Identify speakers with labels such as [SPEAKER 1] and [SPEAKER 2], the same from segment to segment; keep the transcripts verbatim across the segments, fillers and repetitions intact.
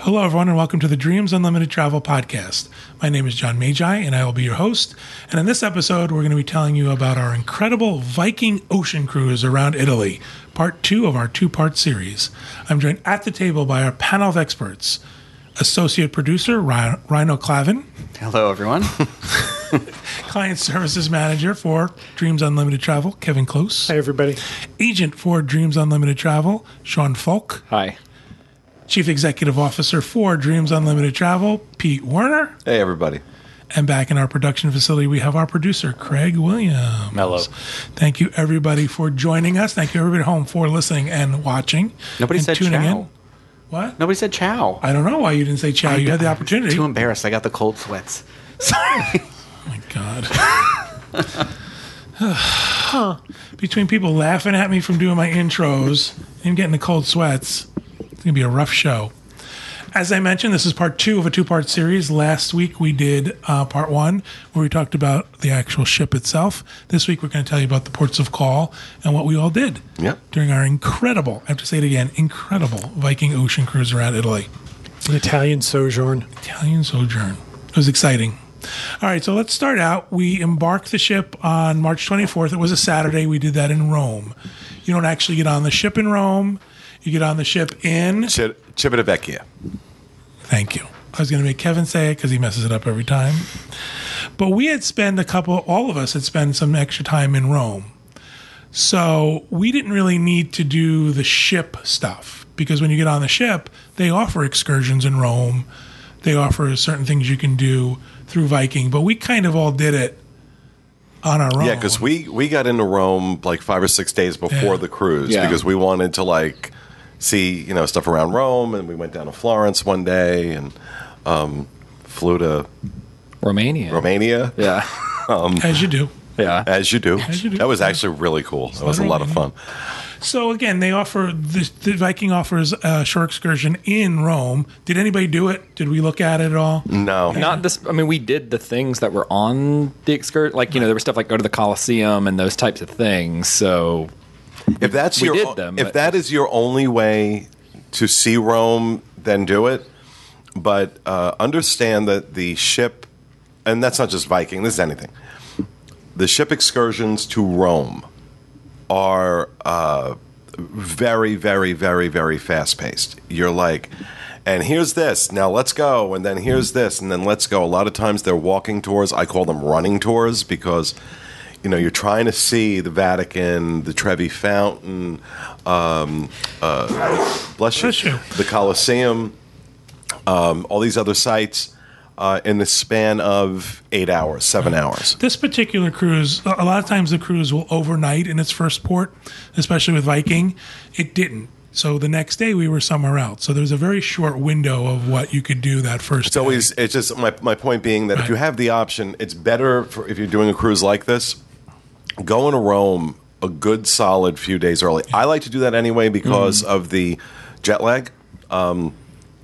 [SPEAKER 1] Hello, everyone, and welcome to the Dreams Unlimited Travel Podcast. My name is John Magi, and I will be your host. And in this episode, we're going to be telling you about our incredible Viking ocean cruise around Italy, part two of our two-part series. I'm joined at the table by our panel of experts, Associate Producer Ryan, Rhino Clavin.
[SPEAKER 2] Hello, everyone.
[SPEAKER 1] Client Services Manager for Dreams Unlimited Travel, Kevin Close.
[SPEAKER 3] Hi, everybody.
[SPEAKER 1] Agent for Dreams Unlimited Travel, Sean Falk.
[SPEAKER 4] Hi.
[SPEAKER 1] Chief Executive Officer for Dreams Unlimited Travel, Pete Werner.
[SPEAKER 5] Hey, everybody.
[SPEAKER 1] And back in our production facility, we have our producer, Craig Williams.
[SPEAKER 4] Hello.
[SPEAKER 1] Thank you, everybody, for joining us. Thank you, everybody at home, for listening and watching.
[SPEAKER 2] Nobody
[SPEAKER 1] and
[SPEAKER 2] said
[SPEAKER 1] tuning
[SPEAKER 2] ciao.
[SPEAKER 1] In. What?
[SPEAKER 2] Nobody said ciao.
[SPEAKER 1] I don't know why you didn't say ciao. You had the opportunity.
[SPEAKER 2] Too embarrassed. I got the cold sweats. Sorry.
[SPEAKER 1] Oh, my God. Between people laughing at me from doing my intros and getting the cold sweats, it's going to be a rough show. As I mentioned, this is part two of a two-part series. Last week we did uh, part one, where we talked about the actual ship itself. This week we're going to tell you about the ports of call and what we all did
[SPEAKER 5] Yep.
[SPEAKER 1] during our incredible, I have to say it again, incredible Viking ocean cruise around Italy.
[SPEAKER 3] An Italian sojourn.
[SPEAKER 1] Italian sojourn. It was exciting. All right, so let's start out. We embarked the ship on March twenty-fourth. It was a Saturday. We did that in Rome. You don't actually get on the ship in Rome. You get on the ship in...
[SPEAKER 5] Ch- Civitavecchia.
[SPEAKER 1] Thank you. I was going to make Kevin say it because he messes it up every time. But we had spent a couple, all of us had spent some extra time in Rome. So we didn't really need to do the ship stuff because when you get on the ship, they offer excursions in Rome. They offer certain things you can do through Viking. But we kind of all did it on our own.
[SPEAKER 5] Yeah, because we, we got into Rome like five or six days before
[SPEAKER 1] Yeah.
[SPEAKER 5] the cruise
[SPEAKER 4] Yeah.
[SPEAKER 5] because we wanted to like see, you know, stuff around Rome, and we went down to Florence one day and um, flew to
[SPEAKER 4] Romania.
[SPEAKER 5] Romania,
[SPEAKER 4] Yeah.
[SPEAKER 1] As you do.
[SPEAKER 4] Yeah.
[SPEAKER 5] as you do.
[SPEAKER 1] As you do.
[SPEAKER 5] That was actually really cool. That was a lot of fun.
[SPEAKER 1] So again, they offer, the, the Viking offers a shore excursion in Rome. Did anybody do it? Did we look at it at all?
[SPEAKER 5] No.
[SPEAKER 4] Not this. I mean, we did the things that were on the excursion. Like, you know, there was stuff like go to the Colosseum and those types of things. So,
[SPEAKER 5] If that's
[SPEAKER 4] We
[SPEAKER 5] your
[SPEAKER 4] did them,
[SPEAKER 5] if
[SPEAKER 4] but-
[SPEAKER 5] that is your only way to see Rome, then do it. But uh, understand that the ship, and that's not just Viking, this is anything. The ship excursions to Rome are uh, very, very, very, very fast paced. You're like, and here's this, now let's go, and then here's this, and then let's go. A lot of times they're walking tours. I call them running tours because, you know, you're trying to see the Vatican, the Trevi Fountain, um, uh, bless you,
[SPEAKER 1] Bless you.
[SPEAKER 5] the Colosseum, um, all these other sites uh, in the span of eight hours, seven hours.
[SPEAKER 1] This particular cruise, a lot of times the cruise will overnight in its first port, especially with Viking. It didn't. So the next day we were somewhere else. So there was a very short window of what you could do that first
[SPEAKER 5] It's
[SPEAKER 1] day.
[SPEAKER 5] always, it's just my, my point being that
[SPEAKER 1] Right.
[SPEAKER 5] if you have the option, it's better for, if you're doing a cruise like this, going to Rome a good solid few days early. I like to do that anyway because of the jet lag. Um,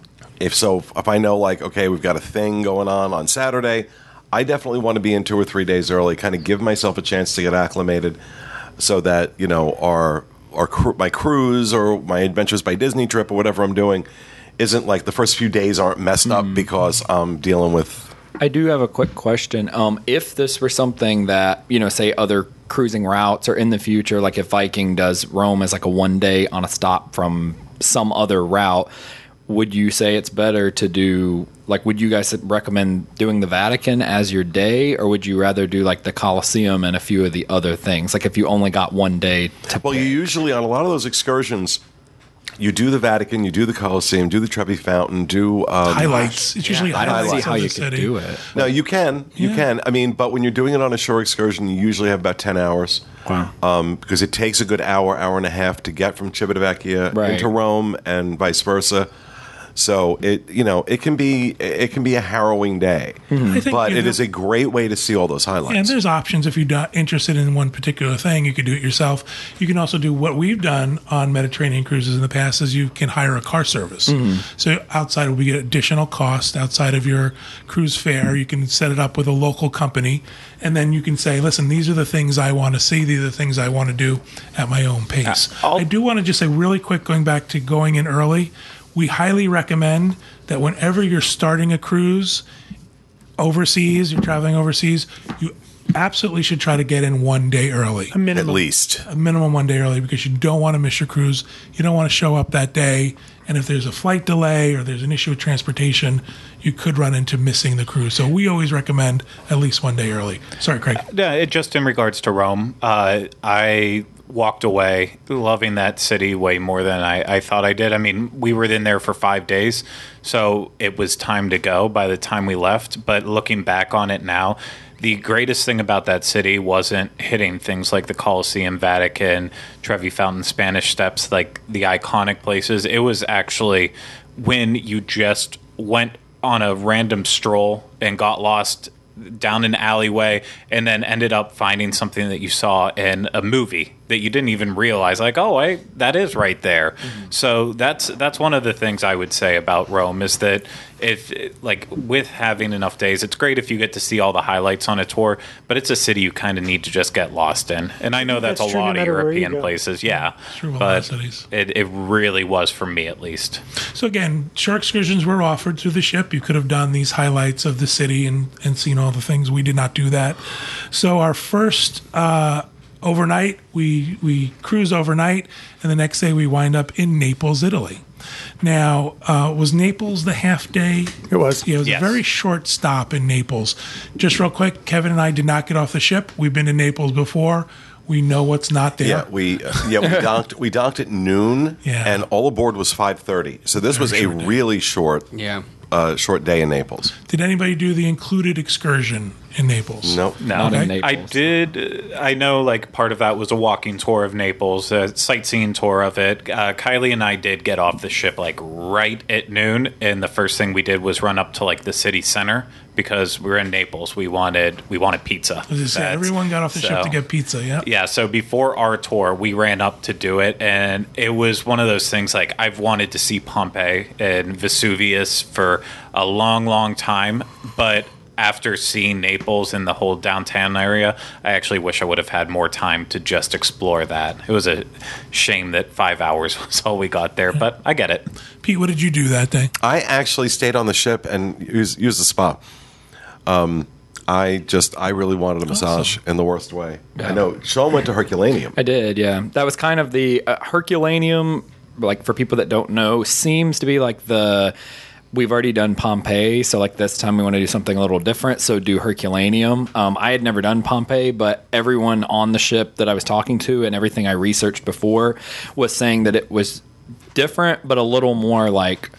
[SPEAKER 5] if so, if I know like, okay, we've got a thing going on on Saturday, I definitely want to be in two or three days early, kind of give myself a chance to get acclimated so that, you know, our, our cru- my cruise or my Adventures by Disney trip or whatever I'm doing isn't like the first few days aren't messed up because I'm dealing with.
[SPEAKER 4] I do have a quick question. Um, if this were something that, you know, say other cruising routes or in the future, like if Viking does Rome as like a one day on a stop from some other route, would you say it's better to do, like, would you guys recommend doing the Vatican as your day, or would you rather do, like, the Colosseum and a few of the other things? Like, if you only got one day to
[SPEAKER 5] Well, you usually, on a lot of those excursions, you do the Vatican, you do the Colosseum, do the Trevi Fountain, do... Um,
[SPEAKER 1] highlights. It's usually
[SPEAKER 4] I don't
[SPEAKER 1] highlights
[SPEAKER 4] see
[SPEAKER 1] of
[SPEAKER 4] how
[SPEAKER 1] the
[SPEAKER 4] you
[SPEAKER 1] city.
[SPEAKER 4] could do it.
[SPEAKER 5] No, you can. You
[SPEAKER 1] Yeah.
[SPEAKER 5] can. I mean, but when you're doing it on a shore excursion, you usually have about ten hours.
[SPEAKER 4] Wow.
[SPEAKER 5] Um, because it takes a good hour, hour and a half to get from Civitavecchia
[SPEAKER 4] Right.
[SPEAKER 5] into Rome and vice versa. So it, you know, it can be it can be a harrowing day,
[SPEAKER 1] I think
[SPEAKER 5] but
[SPEAKER 1] you
[SPEAKER 5] it
[SPEAKER 1] know-
[SPEAKER 5] is a great way to see all those highlights.
[SPEAKER 1] And there's options if you're not interested in one particular thing. You could do it yourself. You can also do what we've done on Mediterranean cruises in the past is you can hire a car service. So outside we get additional cost outside of your cruise fare. You can set it up with a local company, and then you can say, listen, these are the things I want to see. These are the things I want to do at my own pace.
[SPEAKER 4] I'll-
[SPEAKER 1] I do want to just say really quick, going back to going in early, we highly recommend that whenever you're starting a cruise overseas, you're traveling overseas, you absolutely should try to get in one day early.
[SPEAKER 3] A minimum.
[SPEAKER 5] At least.
[SPEAKER 1] A minimum one day early, because you don't want to miss your cruise. You don't want to show up that day, and if there's a flight delay or there's an issue with transportation, you could run into missing the cruise. So we always recommend at least one day early. Sorry, Craig.
[SPEAKER 6] Yeah, it, just in regards to Rome, uh, I walked away loving that city way more than I, I thought I did. I mean, we were in there for five days, so it was time to go by the time we left. But looking back on it now, the greatest thing about that city wasn't hitting things like the Colosseum, Vatican, Trevi Fountain, Spanish Steps, like the iconic places. It was actually when you just went on a random stroll and got lost down an alleyway and then ended up finding something that you saw in a movie that you didn't even realize, like, oh, I, that is right there. Mm-hmm. So that's that's one of the things I would say about Rome is that if, like, with having enough days, it's great if you get to see all the highlights on a tour, but it's a city you kind of need to just get lost in. And I know that's,
[SPEAKER 3] That's
[SPEAKER 6] a
[SPEAKER 3] true no
[SPEAKER 6] lot of
[SPEAKER 3] matter where you
[SPEAKER 6] European
[SPEAKER 3] go.
[SPEAKER 6] places, yeah.
[SPEAKER 1] true with a lot of
[SPEAKER 6] But
[SPEAKER 1] cities.
[SPEAKER 6] it, it really was for me, at least.
[SPEAKER 1] So again, shore excursions were offered through the ship. You could have done these highlights of the city and, and seen all the things. We did not do that. So our first uh, overnight, we we cruise overnight, and the next day we wind up in Naples, Italy. Now, uh, was Naples the half day?
[SPEAKER 3] It was.
[SPEAKER 1] Yeah, it was
[SPEAKER 6] Yes.
[SPEAKER 1] a very short stop in Naples. Just real quick, Kevin and I did not get off the ship. We've been to Naples before. We know what's not there.
[SPEAKER 5] Yeah, we uh, yeah we docked we docked at noon,
[SPEAKER 1] Yeah.
[SPEAKER 5] and all aboard was five thirty. So this was a
[SPEAKER 1] short day.
[SPEAKER 5] really short
[SPEAKER 2] Yeah.
[SPEAKER 5] uh, short day in Naples.
[SPEAKER 1] Did anybody do the included excursion in Naples?
[SPEAKER 5] No,
[SPEAKER 6] No,
[SPEAKER 4] Not in
[SPEAKER 1] Okay.
[SPEAKER 6] I
[SPEAKER 4] Naples.
[SPEAKER 6] did. I know, like, part of that was a walking tour of Naples, a sightseeing tour of it. Uh, Kylie and I did get off the ship like right at noon, and the first thing we did was run up to like the city center because we were in Naples. We wanted we wanted pizza.
[SPEAKER 1] As I said,
[SPEAKER 6] That's-
[SPEAKER 1] everyone got off the ship
[SPEAKER 6] so-
[SPEAKER 1] to get pizza. Yeah.
[SPEAKER 6] Yeah, so before our tour, we ran up to do it, and it was one of those things like I've wanted to see Pompeii and Vesuvius for a long, long time, but after seeing Naples and the whole downtown area, I actually wish I would have had more time to just explore that. It was a shame that five hours was all we got there, but I get it.
[SPEAKER 1] Pete, what did you do that day?
[SPEAKER 5] I actually stayed on the ship and used, used the spa. Um, I just I really wanted a massage in the worst way. I know Sean went to Herculaneum.
[SPEAKER 4] I did, yeah. That was kind of the uh, Herculaneum, like for people that don't know, seems to be like the. We've already done Pompeii, so like this time we want to do something a little different, so do Herculaneum. Um, I had never done Pompeii, but everyone on the ship that I was talking to and everything I researched before was saying that it was different, but a little more like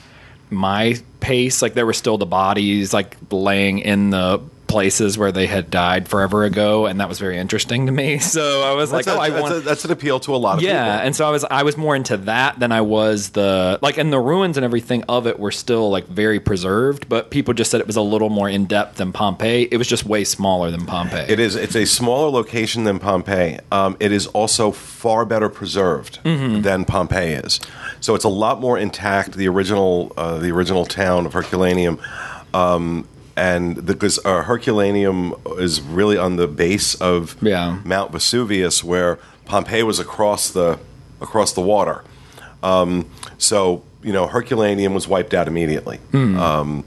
[SPEAKER 4] my pace. Like there were still the bodies like laying in the places where they had died forever ago, and that was very interesting to me. So I was
[SPEAKER 5] That's,
[SPEAKER 4] like,
[SPEAKER 5] a,
[SPEAKER 4] oh, I
[SPEAKER 5] that's,
[SPEAKER 4] want
[SPEAKER 5] a, that's an appeal to a lot of
[SPEAKER 4] yeah,
[SPEAKER 5] people.
[SPEAKER 4] and so I was I was more into that than I was the like, and the ruins and everything of it were still like very preserved, but people just said it was a little more in depth than Pompeii. It was just way smaller than Pompeii.
[SPEAKER 5] It is. It's a smaller location than Pompeii. Um, it is also far better preserved
[SPEAKER 4] Mm-hmm.
[SPEAKER 5] than Pompeii is. So it's a lot more intact. The original, uh, the original town of Herculaneum, um, and because uh, Herculaneum is really on the base of
[SPEAKER 4] Yeah.
[SPEAKER 5] Mount Vesuvius, where Pompeii was across the across the water. Um, so you know, Herculaneum was wiped out immediately. Um,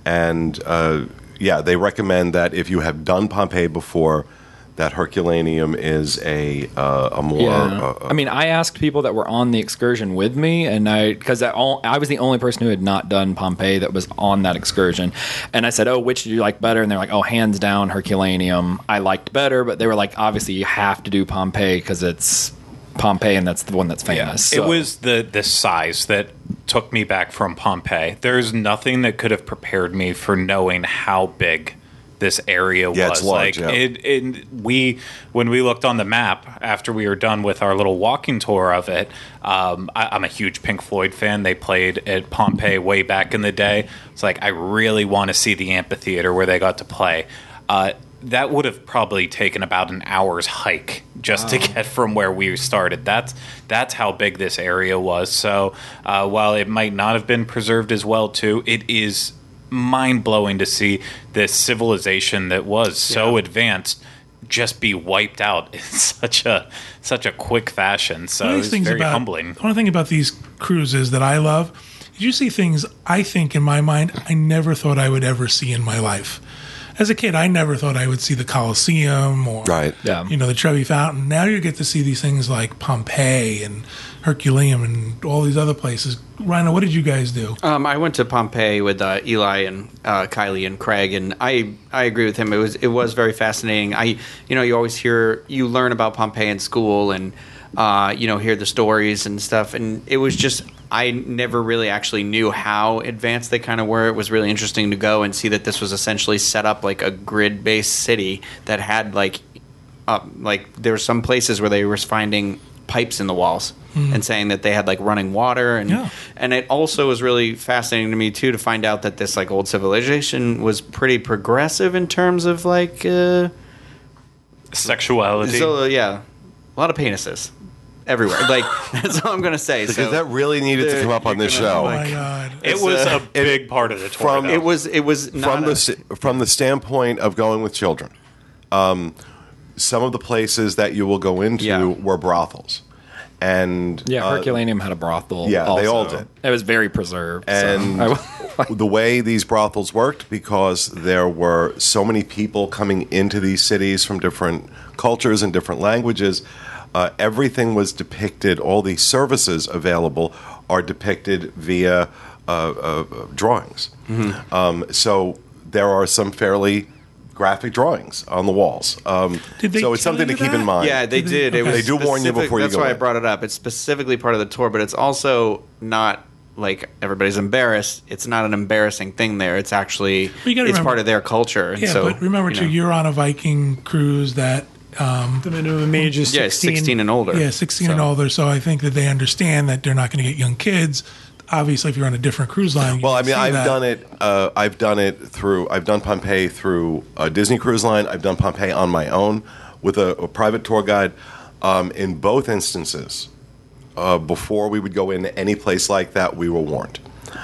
[SPEAKER 5] and uh, yeah, they recommend that if you have done Pompeii before, that Herculaneum is a uh, a more.
[SPEAKER 4] Yeah.
[SPEAKER 5] Uh,
[SPEAKER 4] I mean, I asked people that were on the excursion with me, and I because I, all- I was the only person who had not done Pompeii that was on that excursion, and I said, "Oh, which do you like better?" And they're like, "Oh, hands down, Herculaneum. I liked better," but they were like, "Obviously, you have to do Pompeii because it's Pompeii, and that's the one that's famous." So-
[SPEAKER 6] It was the the size that took me back from Pompeii. There's nothing that could have prepared me for knowing how big this area
[SPEAKER 5] Yeah,
[SPEAKER 6] was.
[SPEAKER 5] it's large,
[SPEAKER 6] like
[SPEAKER 5] yeah.
[SPEAKER 6] it, it we when we looked on the map after we were done with our little walking tour of it. Um, I, I'm a huge Pink Floyd fan. They played at Pompeii way back in the day. It's like I really want to see the amphitheater where they got to play. Uh, that would have probably taken about an hour's hike just to get from where we started. That's that's how big this area was. So uh, while it might not have been preserved as well, too, it is mind-blowing to see this civilization that was so advanced just be wiped out in such a such a quick fashion. So
[SPEAKER 1] One of
[SPEAKER 6] it's
[SPEAKER 1] these things
[SPEAKER 6] very
[SPEAKER 1] about,
[SPEAKER 6] humbling.
[SPEAKER 1] One thing about these cruises that I love you see things, I think, in my mind, I never thought I would ever see in my life. As a kid, I never thought I would see the Colosseum or,
[SPEAKER 5] Right.
[SPEAKER 4] Yeah.
[SPEAKER 1] you know, the Trevi Fountain. Now you get to see these things like Pompeii and Herculaneum and all these other places. Rhino, what did you guys do?
[SPEAKER 2] Um, I went to Pompeii with uh, Eli and uh, Kylie and Craig, and I, I agree with him. It was it was very fascinating. I you know you always hear you learn about Pompeii in school, and uh, you know hear the stories and stuff. And it was just I never really actually knew how advanced they kind of were. It was really interesting to go and see that this was essentially set up like a grid based city that had like uh, like there were some places where they were finding pipes in the walls mm. and saying that they had like running water and
[SPEAKER 1] Yeah.
[SPEAKER 2] and it also was really fascinating to me too to find out that this like old civilization was pretty progressive in terms of like uh
[SPEAKER 6] Sexuality.
[SPEAKER 2] so uh, yeah a lot of penises everywhere like that's all I'm gonna say.
[SPEAKER 5] Because
[SPEAKER 2] So
[SPEAKER 5] that really needed to
[SPEAKER 2] the-
[SPEAKER 5] come up on this
[SPEAKER 1] Oh,
[SPEAKER 5] show.
[SPEAKER 1] my God.
[SPEAKER 6] it
[SPEAKER 2] it's,
[SPEAKER 6] was
[SPEAKER 2] uh,
[SPEAKER 6] a big part of the tour.
[SPEAKER 5] from-
[SPEAKER 6] though.
[SPEAKER 2] it was it was not
[SPEAKER 5] from the
[SPEAKER 2] a-
[SPEAKER 5] s- from the standpoint of going with children, um, some of the places that you will go into
[SPEAKER 2] Yeah.
[SPEAKER 5] were brothels, and
[SPEAKER 4] Yeah,
[SPEAKER 5] uh,
[SPEAKER 4] Herculaneum had a brothel.
[SPEAKER 5] yeah, they
[SPEAKER 4] also.
[SPEAKER 5] all did.
[SPEAKER 4] It was very preserved. so
[SPEAKER 5] and
[SPEAKER 4] I-
[SPEAKER 5] the way these brothels worked, because there were so many people coming into these cities from different cultures and different languages, uh, everything was depicted. All these services available are depicted via uh, uh, drawings.
[SPEAKER 2] Mm-hmm.
[SPEAKER 5] Um, so there are some fairly graphic drawings on the walls. Um,
[SPEAKER 1] Did they
[SPEAKER 5] so it's
[SPEAKER 1] tell
[SPEAKER 5] something to
[SPEAKER 1] you
[SPEAKER 5] keep
[SPEAKER 1] that?
[SPEAKER 5] in mind.
[SPEAKER 2] Yeah, they
[SPEAKER 1] Did they-
[SPEAKER 2] did. It
[SPEAKER 1] okay.
[SPEAKER 2] was
[SPEAKER 5] They do warn you
[SPEAKER 2] specific-
[SPEAKER 5] before you
[SPEAKER 2] That's
[SPEAKER 5] go
[SPEAKER 2] why I
[SPEAKER 5] in.
[SPEAKER 2] brought it up. It's specifically part of the tour, but it's also not like everybody's embarrassed. It's not an embarrassing thing there. It's actually
[SPEAKER 1] you gotta
[SPEAKER 2] it's
[SPEAKER 1] remember-
[SPEAKER 2] part of their culture. And
[SPEAKER 1] Yeah,
[SPEAKER 2] so,
[SPEAKER 1] but remember,
[SPEAKER 2] you
[SPEAKER 1] too,
[SPEAKER 2] know.
[SPEAKER 1] you're on a Viking cruise that, um,
[SPEAKER 3] The minimum age is
[SPEAKER 2] yeah,
[SPEAKER 3] sixteen.
[SPEAKER 2] sixteen and older.
[SPEAKER 1] yeah, sixteen and
[SPEAKER 2] So-
[SPEAKER 1] older. So I think that they understand that they're not going to get young kids. Obviously, if you're on a different cruise line, you
[SPEAKER 5] Well, I
[SPEAKER 1] can
[SPEAKER 5] mean,
[SPEAKER 1] see
[SPEAKER 5] I've
[SPEAKER 1] that.
[SPEAKER 5] done it. Uh, I've done it through. I've done Pompeii through a Disney Cruise Line. I've done Pompeii on my own with a, a private tour guide. Um, in both instances, uh, before we would go into any place like that, we were warned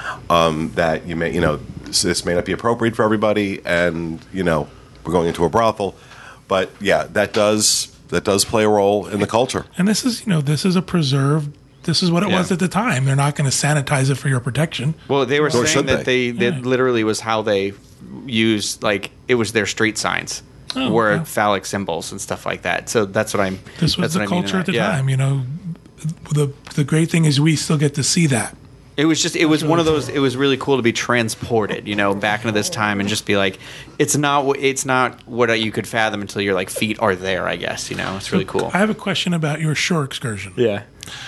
[SPEAKER 5] um, that you may, you know, this, this may not be appropriate for everybody, and you know, we're going into a brothel. But yeah, that does that does play a role in the culture.
[SPEAKER 1] And this is, you know, this is a preserved. This is what it
[SPEAKER 2] Yeah.
[SPEAKER 1] was at the time. They're not going to sanitize it for your protection.
[SPEAKER 2] Well, they were
[SPEAKER 5] Or
[SPEAKER 2] saying
[SPEAKER 5] should
[SPEAKER 2] that
[SPEAKER 5] they?
[SPEAKER 2] they, that literally was how they used, like, it was their street signs
[SPEAKER 1] Oh,
[SPEAKER 2] were
[SPEAKER 1] okay.
[SPEAKER 2] phallic symbols and stuff like that. So that's what I'm.
[SPEAKER 1] This was
[SPEAKER 2] that's
[SPEAKER 1] the
[SPEAKER 2] what I mean in
[SPEAKER 1] culture at
[SPEAKER 2] that.
[SPEAKER 1] the
[SPEAKER 2] Yeah.
[SPEAKER 1] time. You know, the the great thing is we still get to see that.
[SPEAKER 2] It was just, it was one of
[SPEAKER 1] really
[SPEAKER 2] those, it was really cool to be transported, you know, back into this time and just be like, it's not, what- it's not what you could fathom until your, like, feet are there, I guess, you know, it's really cool.
[SPEAKER 1] I have a question about your shore excursion.
[SPEAKER 4] yeah.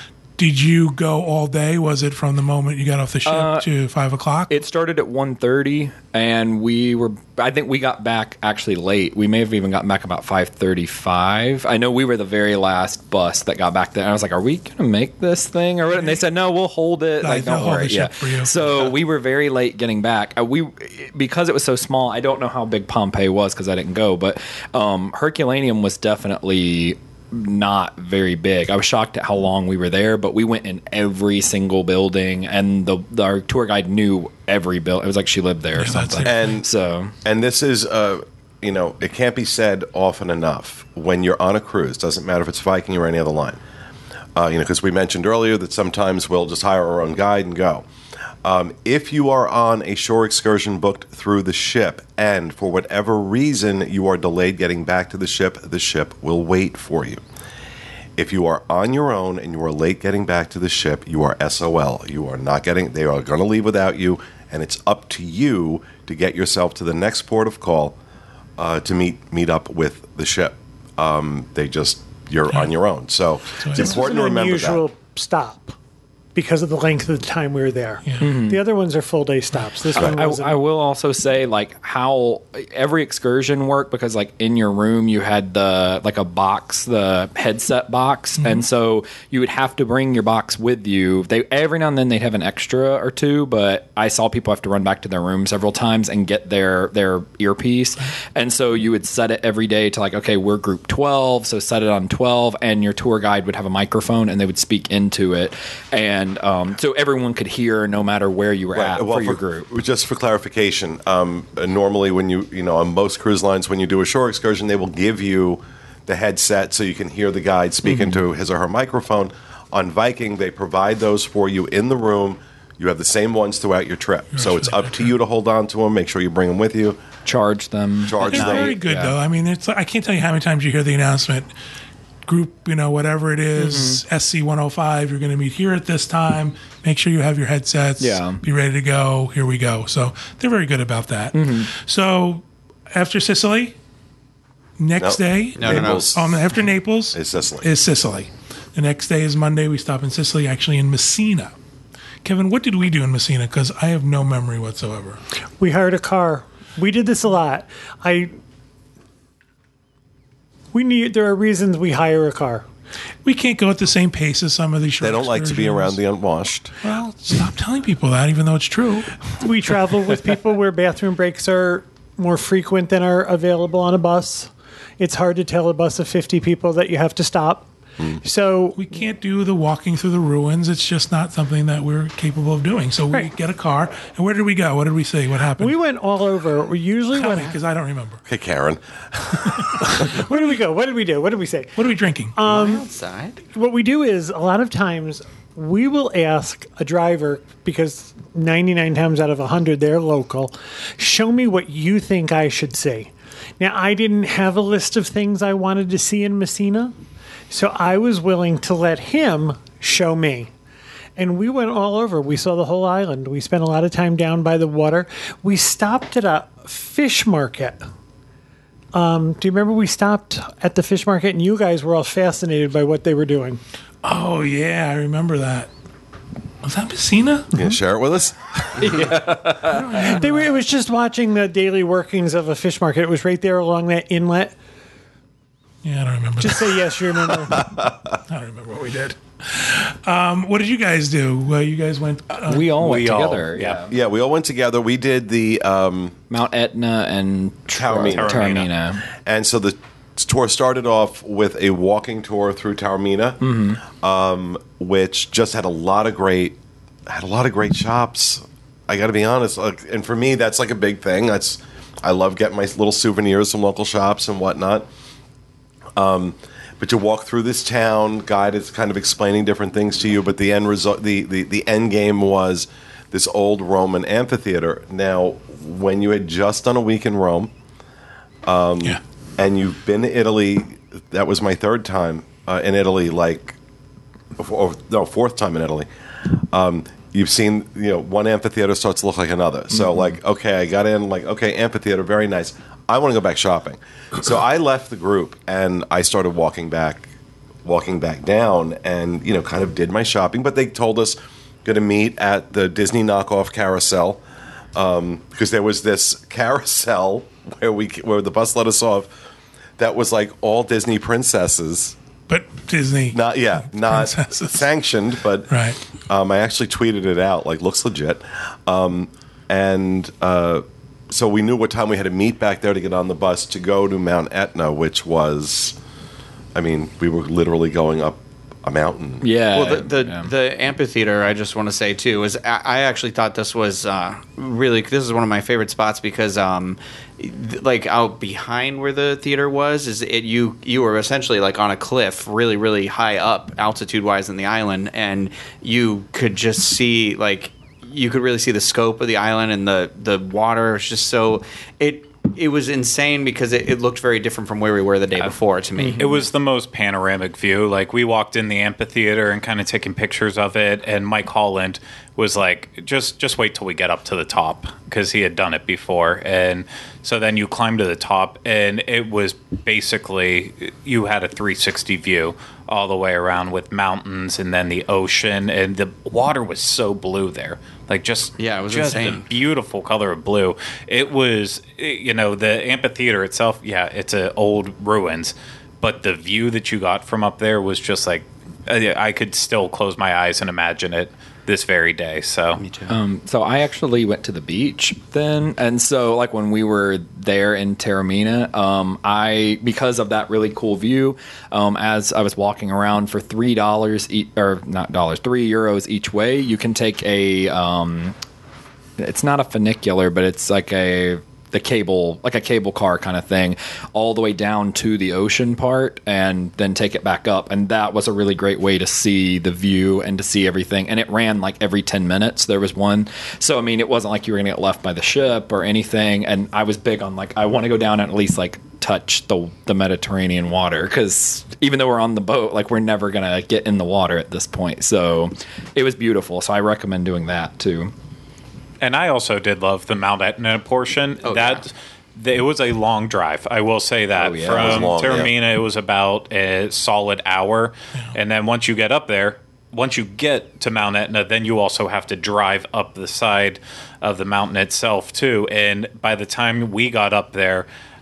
[SPEAKER 1] Did you go all day? Was it from the moment you got off the ship
[SPEAKER 4] Uh,
[SPEAKER 1] to five o'clock?
[SPEAKER 4] It started at one thirty, and we were. I think we got back actually late. We may have even gotten back about five thirty-five. I know we were the very last bus that got back there. And I was like, "Are we going to make this thing?" Or what? And they said, "No, we'll hold it.
[SPEAKER 1] Right,
[SPEAKER 4] Like,
[SPEAKER 1] they'll
[SPEAKER 4] don't
[SPEAKER 1] hold
[SPEAKER 4] worry."
[SPEAKER 1] the
[SPEAKER 4] Yeah.
[SPEAKER 1] ship for you.
[SPEAKER 4] So we were very late getting back. Uh, we because it was so small. I don't know how big Pompeii was because I didn't go, but um, Herculaneum was definitely not very big. I was shocked at how long we were there, but we went in every single building, and the, the our tour guide knew every building. It was like she lived there or
[SPEAKER 1] Yeah, that's
[SPEAKER 4] something.
[SPEAKER 1] it.
[SPEAKER 5] And
[SPEAKER 4] So
[SPEAKER 5] And this is, uh, you know, it can't be said often enough. When you're on a cruise, doesn't matter if it's Viking or any other line. Uh, you know, because we mentioned earlier that sometimes we'll just hire our own guide and go. Um, if you are on a shore excursion booked through the ship, and for whatever reason you are delayed getting back to the ship, the ship will wait for you. If you are on your own and you are late getting back to the ship, you are S O L. You are not getting. They are going to leave without you, and it's up to you to get yourself to the next port of call uh, to meet meet up with the ship. Um, they just you're on your own, so it's
[SPEAKER 3] This
[SPEAKER 5] important
[SPEAKER 3] was
[SPEAKER 5] to
[SPEAKER 3] an
[SPEAKER 5] remember
[SPEAKER 3] unusual
[SPEAKER 5] that.
[SPEAKER 3] stop because of the length of the time we were there.
[SPEAKER 1] Yeah.
[SPEAKER 3] The other ones are full day stops. This one
[SPEAKER 4] I,
[SPEAKER 3] wasn't.
[SPEAKER 4] I will also say like how every excursion worked, because like in your room you had the like a box, the headset box, and so you would have to bring your box with you. They every now and then they'd have an extra or two, but I saw people have to run back to their room several times and get their their earpiece, and so you would set it every day to like, okay, we're group twelve, so set it on twelve, and your tour guide would have a microphone and they would speak into it, and um, so everyone could hear no matter where you were
[SPEAKER 5] Right.
[SPEAKER 4] at
[SPEAKER 5] Well,
[SPEAKER 4] for your group.
[SPEAKER 5] Just for clarification, um, uh, normally when you you know on most cruise lines when you do a shore excursion, they will give you the headset so you can hear the guide speak into his or her microphone. On Viking, they provide those for you in the room. You have the same ones throughout your trip. So it's up to you to hold on to them. Make sure you bring them with you.
[SPEAKER 4] Charge them.
[SPEAKER 5] Charge
[SPEAKER 1] It's
[SPEAKER 5] them.
[SPEAKER 1] very good
[SPEAKER 4] Yeah.
[SPEAKER 1] though. I mean, it's I can't tell you how many times you hear the announcement. Group, you know, whatever it is,
[SPEAKER 4] Mm-hmm.
[SPEAKER 1] S C one oh five. You're going to meet here at this time. Make sure you have your headsets.
[SPEAKER 4] Yeah.
[SPEAKER 1] Be ready to go. Here we go. So they're very good about that.
[SPEAKER 4] Mm-hmm.
[SPEAKER 1] So after Sicily, next
[SPEAKER 5] No.
[SPEAKER 1] day,
[SPEAKER 2] No, no, no.
[SPEAKER 5] Naples
[SPEAKER 1] um, after Naples
[SPEAKER 5] is Sicily.
[SPEAKER 1] is Sicily. The next day is Monday. We stop in Sicily, actually in Messina. Kevin, what did we do in Messina? Because I have no memory whatsoever.
[SPEAKER 3] We hired a car. We did this a lot. I we need there are reasons we hire a car.
[SPEAKER 1] We can't go at the same pace as some of these.
[SPEAKER 5] They don't like to be around the unwashed.
[SPEAKER 1] Well, stop telling people that, even though it's true.
[SPEAKER 3] We travel with people where bathroom breaks are more frequent than are available on a bus. It's hard to tell a bus of fifty people that you have to stop. So
[SPEAKER 1] We can't do the walking through the ruins. It's just not something that we're capable of doing. So we
[SPEAKER 3] Right.
[SPEAKER 1] get a car. And where did we go? What did we see? What happened?
[SPEAKER 3] we went all over. We usually
[SPEAKER 1] Tell
[SPEAKER 3] went.
[SPEAKER 1] me, because I don't remember.
[SPEAKER 5] Okay, Karen.
[SPEAKER 3] Where did we go? What did we do? What did we say?
[SPEAKER 1] What are we drinking?
[SPEAKER 2] Outside.
[SPEAKER 3] What we do is a lot of times we will ask a driver, because ninety-nine times out of one hundred they're local, show me what you think I should see. Now, I didn't have a list of things I wanted to see in Messina, so I was willing to let him show me. And we went all over. We saw the whole island. We spent a lot of time down by the water. We stopped at a fish market. Um, do you remember we stopped at the fish market and you guys were all fascinated by what they were doing?
[SPEAKER 1] Oh, yeah, I remember that. Was that Messina?
[SPEAKER 5] You gonna share it with us?
[SPEAKER 3] They were. It was just watching the daily workings of a fish market. It was right there along that inlet.
[SPEAKER 1] Yeah, I don't remember
[SPEAKER 3] Just
[SPEAKER 1] that.
[SPEAKER 3] say yes, you remember.
[SPEAKER 1] I don't remember what we did. Um, what did you guys do? Well, you guys went... Uh,
[SPEAKER 4] We all went
[SPEAKER 6] We all-
[SPEAKER 4] together.
[SPEAKER 6] yeah.
[SPEAKER 4] yeah.
[SPEAKER 5] Yeah, we all went together. We did the, um,
[SPEAKER 4] Mount Etna and
[SPEAKER 5] Taormina.
[SPEAKER 4] Taormina.
[SPEAKER 5] and so the tour started off with a walking tour through Taormina, um, which just had a lot of great, had a lot of great shops. I got to be honest, like, and for me, that's like a big thing. That's I love getting my little souvenirs from local shops and whatnot. Um, but you walk through this town, guide is kind of explaining different things to you. But the end result, the, the, the end game was this old Roman amphitheater. Now, when you had just done a week in Rome,
[SPEAKER 1] yeah.
[SPEAKER 5] and you've been to Italy, that was my third time uh, in Italy, like, or, no, fourth time in Italy. Um, you've seen, you know, one amphitheater starts to look like another. So, like, okay, I got in, like, okay, amphitheater, very nice. I want to go back shopping. So I left the group and I started walking back, walking back down, and you know, kind of did my shopping. But they told us going to meet at the Disney knockoff carousel um, because there was this carousel where we where the bus let us off that was like all Disney princesses.
[SPEAKER 1] But Disney...
[SPEAKER 5] Not yeah, not
[SPEAKER 1] Princesses.
[SPEAKER 5] sanctioned, but
[SPEAKER 1] Right.
[SPEAKER 5] um, I actually tweeted it out. Like, looks legit, um, and uh, so we knew what time we had to meet back there to get on the bus to go to Mount Etna, which was, I mean, we were literally going up a mountain.
[SPEAKER 4] Yeah.
[SPEAKER 2] Well, the the,
[SPEAKER 4] yeah.
[SPEAKER 2] the amphitheater, I just want to say too, is I, I actually thought this was uh, really this is one of my favorite spots because um, th- like out behind where the theater was is it you you were essentially like on a cliff, really really high up altitude wise in the island, and you could just see like you could really see the scope of the island and the the water was just so it. It was insane because it, it looked very different from where we were the day before to me.
[SPEAKER 6] It was the most panoramic view. Like, we walked in the amphitheater and kind of taking pictures of it, and Mike Holland was like, just just wait till we get up to the top, because he had done it before. And so then you climb to the top, and it was basically, you had a three sixty view all the way around with mountains and then the ocean, and the water was so blue there. Like, just
[SPEAKER 2] Yeah, it was
[SPEAKER 6] just
[SPEAKER 2] insane.
[SPEAKER 6] a beautiful color of blue. It was, you know, the amphitheater itself, yeah, it's a old ruins, but the view that you got from up there was just like, I I could still close my eyes and imagine it this very day. So
[SPEAKER 2] Me too.
[SPEAKER 4] Um, so I actually went to the beach then, and so like when we were there in Taormina, um, I because of that really cool view, um, as I was walking around for three dollars e- or not dollars, three euros each way, you can take a. Um, it's not a funicular, but it's like a. the cable, like a cable car kind of thing, all the way down to the ocean part and then take it back up. And that was a really great way to see the view and to see everything. And it ran like every ten minutes. There was one. So, I mean, it wasn't like you were going to get left by the ship or anything. And I was big on like, I want to go down and at least like touch the the Mediterranean water, because even though we're on the boat, like we're never going to get in the water at this point. So it was beautiful. So I recommend doing that too.
[SPEAKER 6] And I also did love the Mount Etna portion.
[SPEAKER 2] Oh,
[SPEAKER 6] that
[SPEAKER 2] yeah.
[SPEAKER 6] th- it was a long drive. I will say that.
[SPEAKER 4] Oh, yeah.
[SPEAKER 6] From
[SPEAKER 5] It was long,
[SPEAKER 6] Taormina,
[SPEAKER 5] yeah.
[SPEAKER 6] it was about a solid hour, and then once you get up there, once you get to Mount Etna, then you also have to drive up the side of the mountain itself too. And by the time we got up there,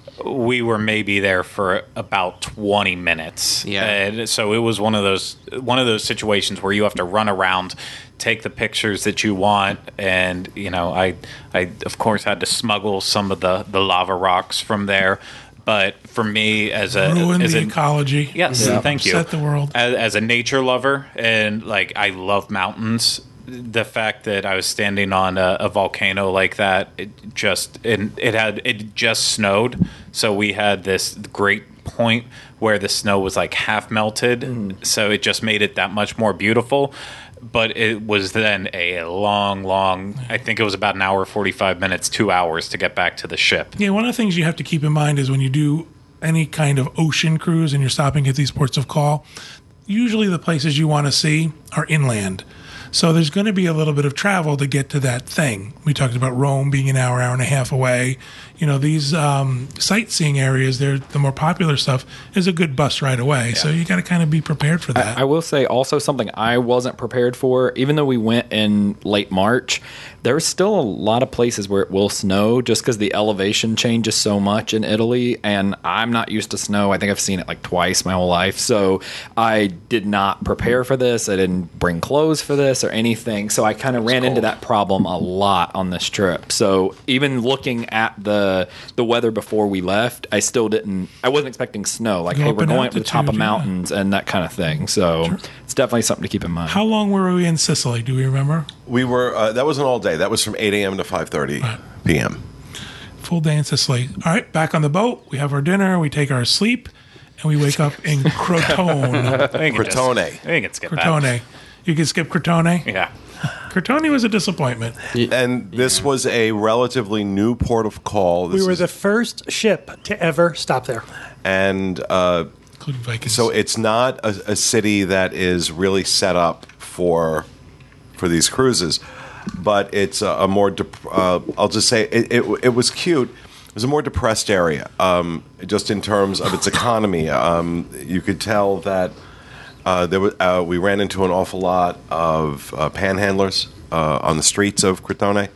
[SPEAKER 6] we were maybe there for about twenty minutes.
[SPEAKER 2] Yeah.
[SPEAKER 6] And so it was one of those one of those situations where you have to run around, take the pictures that you want, and you know, I I of course had to smuggle some of the, the lava rocks from there. But for me, as a
[SPEAKER 1] Ruin
[SPEAKER 6] as
[SPEAKER 1] the
[SPEAKER 6] a,
[SPEAKER 1] ecology.
[SPEAKER 6] yes,
[SPEAKER 4] Yeah.
[SPEAKER 6] thank you.
[SPEAKER 1] Upset the world.
[SPEAKER 6] As, as a nature lover, and like I love mountains, the fact that I was standing on a, a volcano like that, it just it, it had it just snowed, so we had this great point where the snow was like half melted, so it just made it that much more beautiful. But it was then a long, long, I think it was about an hour, forty-five minutes, two hours to get back to the ship.
[SPEAKER 1] Yeah, one of the things you have to keep in mind is when you do any kind of ocean cruise and you're stopping at these ports of call, usually the places you want to see are inland. So there's going to be a little bit of travel to get to that thing. We talked about Rome being an hour, hour and a half away. You know, these um, sightseeing areas, they're the more popular stuff, is a good bus ride away. So you got to kind of be prepared for that.
[SPEAKER 4] I will say also something I wasn't prepared for, even though we went in late March, there's still a lot of places where it will snow just because the elevation changes so much in Italy, and I'm not used to snow. I think I've seen it like twice my whole life, so I did not prepare for this. I didn't bring clothes for this or anything, so I kind of ran into that problem a lot on this trip. So even looking at the the weather before we left, I still didn't, I wasn't expecting snow. Like,
[SPEAKER 1] Go
[SPEAKER 4] hey,
[SPEAKER 1] up
[SPEAKER 4] we're
[SPEAKER 1] in
[SPEAKER 4] going to the top of
[SPEAKER 1] altitude, yeah.
[SPEAKER 4] mountains and that kind of thing. So it's definitely something to keep in mind.
[SPEAKER 1] How long were we in Sicily? Do we remember?
[SPEAKER 5] We were uh, that wasn't all day. That was from eight a.m. to five thirty p.m.
[SPEAKER 1] Full day in Sicily. All right, back on the boat. We have our dinner. We take our sleep, and we wake up in Crotone.
[SPEAKER 6] I think it just-
[SPEAKER 5] Crotone.
[SPEAKER 6] I think it's get that.
[SPEAKER 1] Crotone. You can skip Crotone.
[SPEAKER 6] Yeah.
[SPEAKER 1] Crotone was a disappointment.
[SPEAKER 5] And this was a relatively new port of call. This
[SPEAKER 3] We were
[SPEAKER 5] is-
[SPEAKER 3] the first ship to ever stop there.
[SPEAKER 5] and uh,
[SPEAKER 1] Including Vikings.
[SPEAKER 5] so it's not a, a city that is really set up for for these cruises, but it's a, a more. Dep- uh, I'll just say it, it. It was cute. It was a more depressed area, um, just in terms of its economy. Um, you could tell that uh, there was. Uh, we ran into an awful lot of uh, panhandlers uh, on the streets of Crotone.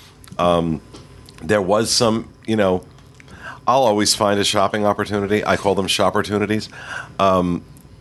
[SPEAKER 5] Um, there was some, you know. I'll always find a shopping opportunity. I call them shopportunities. Um,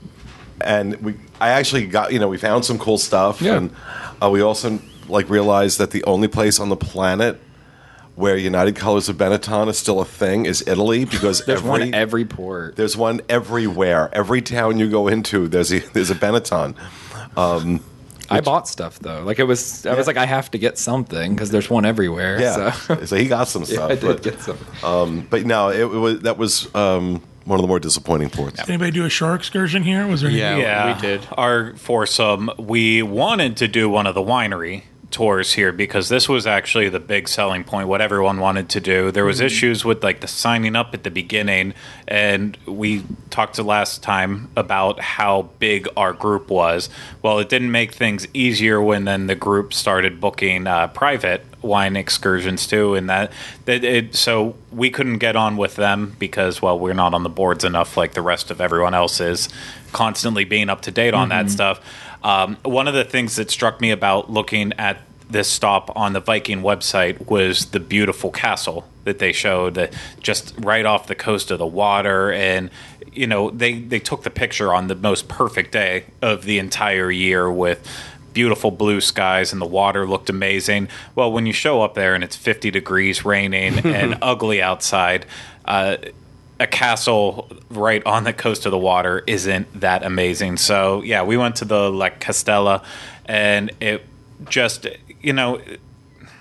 [SPEAKER 5] and we, I actually got, you know, we found some cool stuff,
[SPEAKER 4] Yeah.
[SPEAKER 5] and uh, we also like realized that the only place on the planet where United Colors of Benetton is still a thing is Italy, because
[SPEAKER 4] There's
[SPEAKER 5] every,
[SPEAKER 4] one every port.
[SPEAKER 5] there's one everywhere. Every town you go into, there's a there's a Benetton. Um,
[SPEAKER 4] I bought stuff though. Like it was, I was like, I have to get something because there's one everywhere.
[SPEAKER 5] yeah,
[SPEAKER 4] So.
[SPEAKER 5] so he got some
[SPEAKER 4] Yeah,
[SPEAKER 5] stuff.
[SPEAKER 4] I did
[SPEAKER 5] but,
[SPEAKER 4] get some.
[SPEAKER 5] um, but no, it, was that was um, one of the more disappointing ports.
[SPEAKER 1] Did anybody do a shore excursion here? Was there any?
[SPEAKER 2] Yeah.
[SPEAKER 6] Yeah,
[SPEAKER 2] we did.
[SPEAKER 6] Our foursome, we wanted to do one of the winery tours here because this was actually the big selling point, what everyone wanted to do. There was issues with like the signing up at the beginning, and we talked to last time about how big our group was. Well, it didn't make things easier when then the group started booking uh, private wine excursions too, and that that it so we couldn't get on with them because, well, we're not on the boards enough like the rest of everyone else is, constantly being up to date on that stuff. Um, one of the things that struck me about looking at this stop on the Viking website was the beautiful castle that they showed, that just right off the coast of the water. And, you know, they, they took the picture on the most perfect day of the entire year with beautiful blue skies, and the water looked amazing. Well, when you show up there and it's fifty degrees, raining, and ugly outside, uh, a castle right on the coast of the water isn't that amazing. So yeah, we went to the La Castella, and it just, you know,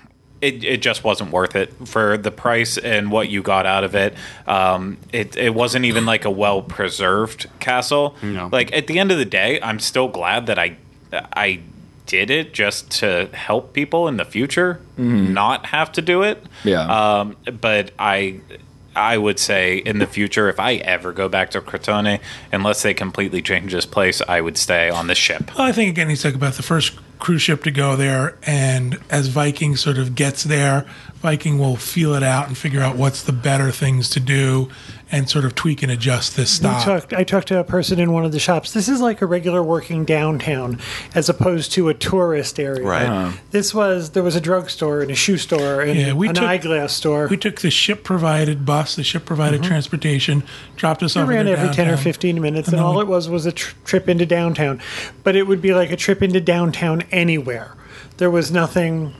[SPEAKER 6] it, it just wasn't worth it for the price and what you got out of it. Um, it it wasn't even like a well preserved castle.
[SPEAKER 2] No.
[SPEAKER 6] Like at the end of the day, I'm still glad that I I did it just to help people in the future not have to do it.
[SPEAKER 4] Yeah.
[SPEAKER 6] Um, but I. I would say in the future, if I ever go back to Crotone, unless they completely change this place, I would stay on the ship.
[SPEAKER 1] Well, I think again he's talking about the first cruise ship to go there, and as Viking sort of gets there, Viking will feel it out and figure out what's the better things to do, and sort of tweak and adjust this
[SPEAKER 3] We
[SPEAKER 1] stop.
[SPEAKER 3] talked, I talked to a person in one of the shops. This is like a regular working downtown as opposed to a tourist area.
[SPEAKER 5] Right.
[SPEAKER 3] This was, there was a drugstore and a shoe store and
[SPEAKER 1] Yeah, we
[SPEAKER 3] an
[SPEAKER 1] took-
[SPEAKER 3] eyeglass store.
[SPEAKER 1] We took the ship provided bus, the ship provided transportation, dropped us
[SPEAKER 3] It
[SPEAKER 1] off.
[SPEAKER 3] ran
[SPEAKER 1] at
[SPEAKER 3] every ten or
[SPEAKER 1] downtown.
[SPEAKER 3] fifteen minutes, and,
[SPEAKER 1] then
[SPEAKER 3] all
[SPEAKER 1] we-
[SPEAKER 3] it was was a tr- trip into downtown. But it would be like a trip into downtown anywhere. There was nothing.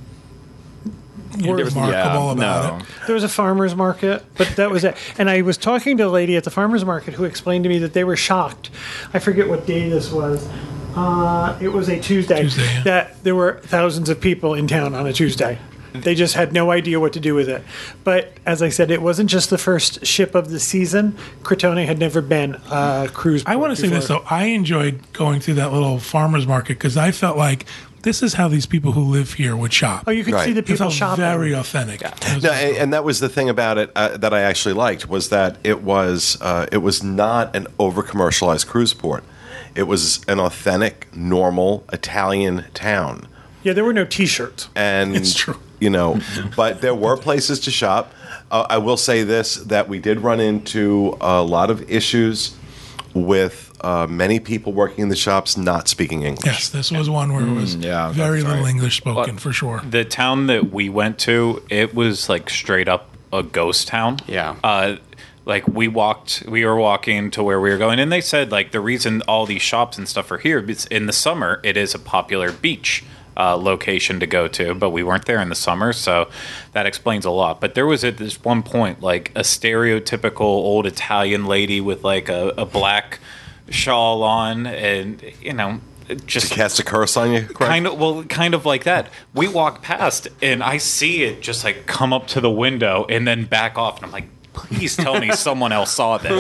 [SPEAKER 1] There was remarkable about it.
[SPEAKER 3] There was a farmer's market, but that was it. And I was talking to a lady at the farmer's market who explained to me that they were shocked. I forget what day this was. Uh, it was a Tuesday.
[SPEAKER 1] Tuesday, yeah.
[SPEAKER 3] That there were thousands of people in town on a Tuesday. They just had no idea what to do with it. But as I said, it wasn't just the first ship of the season. Crotone had never been a cruise.
[SPEAKER 1] I want to say this though. I enjoyed going through that little farmer's market because I felt like this is how these people who live here would shop.
[SPEAKER 3] Oh, you could
[SPEAKER 5] Right.
[SPEAKER 3] see the
[SPEAKER 1] It
[SPEAKER 3] people
[SPEAKER 1] felt
[SPEAKER 3] shopping.
[SPEAKER 1] very authentic. It was-
[SPEAKER 5] No, and, and that was the thing about it uh, that I actually liked was that it was uh, it was not an over commercialized cruise port. It was an authentic, normal Italian town,
[SPEAKER 3] Yeah, there were no T-shirts.
[SPEAKER 5] and
[SPEAKER 1] It's true.
[SPEAKER 5] you know, but there were places to shop. Uh, I will say this: that we did run into a lot of issues with uh, many people working in the shops not speaking English.
[SPEAKER 1] Yes, this was one where it was
[SPEAKER 4] yeah,
[SPEAKER 1] very
[SPEAKER 4] that's
[SPEAKER 1] little
[SPEAKER 4] right.
[SPEAKER 1] English spoken for sure.
[SPEAKER 6] The town that we went to, it was like straight up a ghost town.
[SPEAKER 2] Yeah.
[SPEAKER 6] Uh, like we walked, we were walking to where we were going, and they said like the reason all these shops and stuff are here is in the summer it is a popular beach uh, location to go to, but we weren't there in the summer, so that explains a lot. But there was at this one point like a stereotypical old Italian lady with like a, a black shawl on, and you know. Just
[SPEAKER 5] Cast a curse on you, Craig?
[SPEAKER 6] kind of well kind of like that. We walk past and I see it just like come up to the window and then back off, and I'm like, please tell me someone else saw this.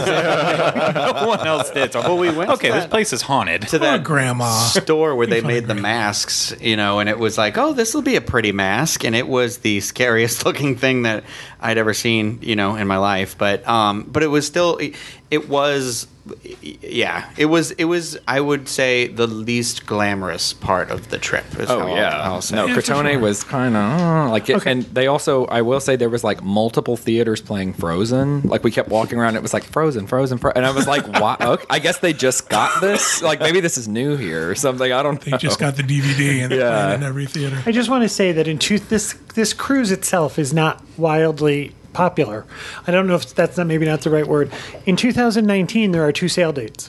[SPEAKER 6] No one else did. So,
[SPEAKER 2] Well, we went
[SPEAKER 6] okay,
[SPEAKER 2] to
[SPEAKER 6] this
[SPEAKER 2] that-
[SPEAKER 6] place is haunted.
[SPEAKER 2] to
[SPEAKER 1] Poor
[SPEAKER 2] that
[SPEAKER 1] grandma.
[SPEAKER 2] store where they
[SPEAKER 1] funny,
[SPEAKER 2] made the
[SPEAKER 1] Greg.
[SPEAKER 2] masks, you know, and it was like, oh, this will be a pretty mask, and it was the scariest looking thing that I'd ever seen, you know, in my life. But um, but it was still, it, it was, yeah, it was it was I would say the least glamorous part of the trip. Is
[SPEAKER 4] Oh
[SPEAKER 2] how I'll-
[SPEAKER 4] yeah,
[SPEAKER 2] I'll say.
[SPEAKER 4] no.
[SPEAKER 1] Yeah, for
[SPEAKER 4] Crotone
[SPEAKER 1] sure.
[SPEAKER 4] was kind of uh, like, it,
[SPEAKER 3] Okay.
[SPEAKER 4] and they also, I will say, there was like multiple theaters playing Frozen. Like we kept walking around, it was like Frozen, Frozen, Fro-, and I was like, why? Okay, I guess they just got this. Like maybe this is new here or something. I don't.
[SPEAKER 1] They
[SPEAKER 4] know.
[SPEAKER 1] just got the D V D and they're
[SPEAKER 4] Yeah.
[SPEAKER 1] playing it in every theater.
[SPEAKER 3] I just want to say that in two, this this cruise itself is not wildly popular. I don't know if that's not maybe not the right word. In two thousand nineteen, there are two sail dates.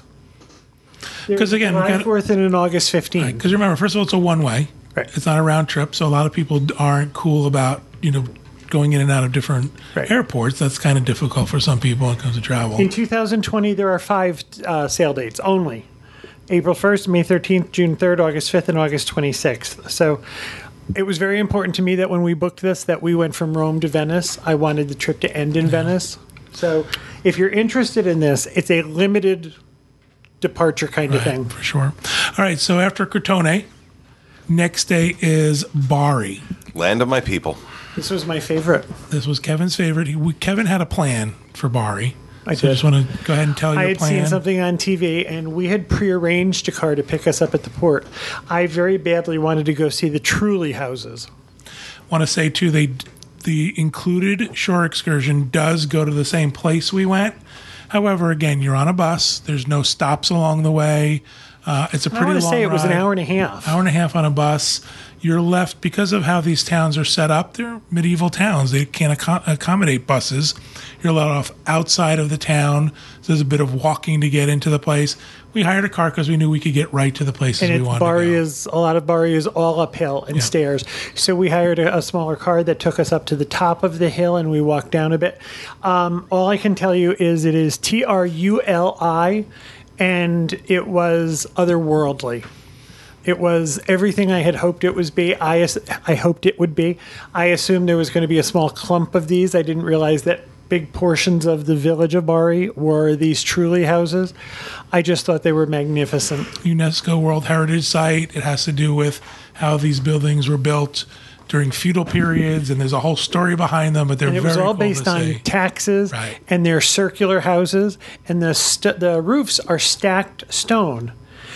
[SPEAKER 1] 'Cause again, we
[SPEAKER 3] July
[SPEAKER 1] gotta-
[SPEAKER 3] fourth and an August fifteenth.
[SPEAKER 1] Because remember, first of all, it's a one way.
[SPEAKER 3] Right.
[SPEAKER 1] It's not a round trip, so a lot of people aren't cool about you know going in and out of different
[SPEAKER 3] Right.
[SPEAKER 1] airports. That's kind of difficult for some people when it comes to travel.
[SPEAKER 3] In two thousand twenty, there are five uh, sail dates only. April first, May thirteenth, June third, August fifth, and August twenty-sixth. So it was very important to me that when we booked this, that we went from Rome to Venice. I wanted the trip to end in Venice. So if you're interested in this, it's a limited departure kind of
[SPEAKER 1] Right,
[SPEAKER 3] thing.
[SPEAKER 1] for sure. All right, so after Crotone, next day is Bari.
[SPEAKER 5] Land of my people.
[SPEAKER 3] This was my favorite.
[SPEAKER 1] This was Kevin's favorite. He, we, Kevin had a plan for Bari.
[SPEAKER 3] I
[SPEAKER 1] so I
[SPEAKER 3] did.
[SPEAKER 1] just want to go ahead and tell you
[SPEAKER 3] I
[SPEAKER 1] your
[SPEAKER 3] had
[SPEAKER 1] plan.
[SPEAKER 3] seen something on T V, and we had prearranged a car to pick us up at the port. I very badly wanted to go see the Truly houses.
[SPEAKER 1] Want to say too, they the included shore excursion does go to the same place we went. However, again, you're on a bus. There's no stops along the way. Uh, it's a
[SPEAKER 3] I
[SPEAKER 1] pretty
[SPEAKER 3] want to
[SPEAKER 1] long
[SPEAKER 3] say it was an
[SPEAKER 1] ride.
[SPEAKER 3] hour and a half.
[SPEAKER 1] hour and a half on a bus. You're left because of how these towns are set up. They're medieval towns. They can't acco- accommodate buses. You're let off outside of the town. So there's a bit of walking to get into the place. We hired a car because we knew we could get right to the places
[SPEAKER 3] And
[SPEAKER 1] we
[SPEAKER 3] it's
[SPEAKER 1] wanted
[SPEAKER 3] Bari
[SPEAKER 1] to go.
[SPEAKER 3] is a lot of Bari is all uphill and
[SPEAKER 1] Yeah.
[SPEAKER 3] stairs. So we hired a, a smaller car that took us up to the top of the hill, and we walked down a bit. Um, all I can tell you is it is T R U L I, and it was otherworldly. It was everything I had hoped it was be. I, as- I hoped it would be. I assumed there was going to be a small clump of these. I didn't realize that big portions of the village of Bari were these truly houses. I just thought they were magnificent.
[SPEAKER 1] UNESCO World Heritage Site. It has to do with how these buildings were built during feudal periods, and there's a whole story behind them. But they're
[SPEAKER 3] And it
[SPEAKER 1] very
[SPEAKER 3] was all
[SPEAKER 1] cool
[SPEAKER 3] based
[SPEAKER 1] to
[SPEAKER 3] on
[SPEAKER 1] see.
[SPEAKER 3] taxes,
[SPEAKER 1] Right.
[SPEAKER 3] and they're circular houses, and the st- the roofs are stacked stone,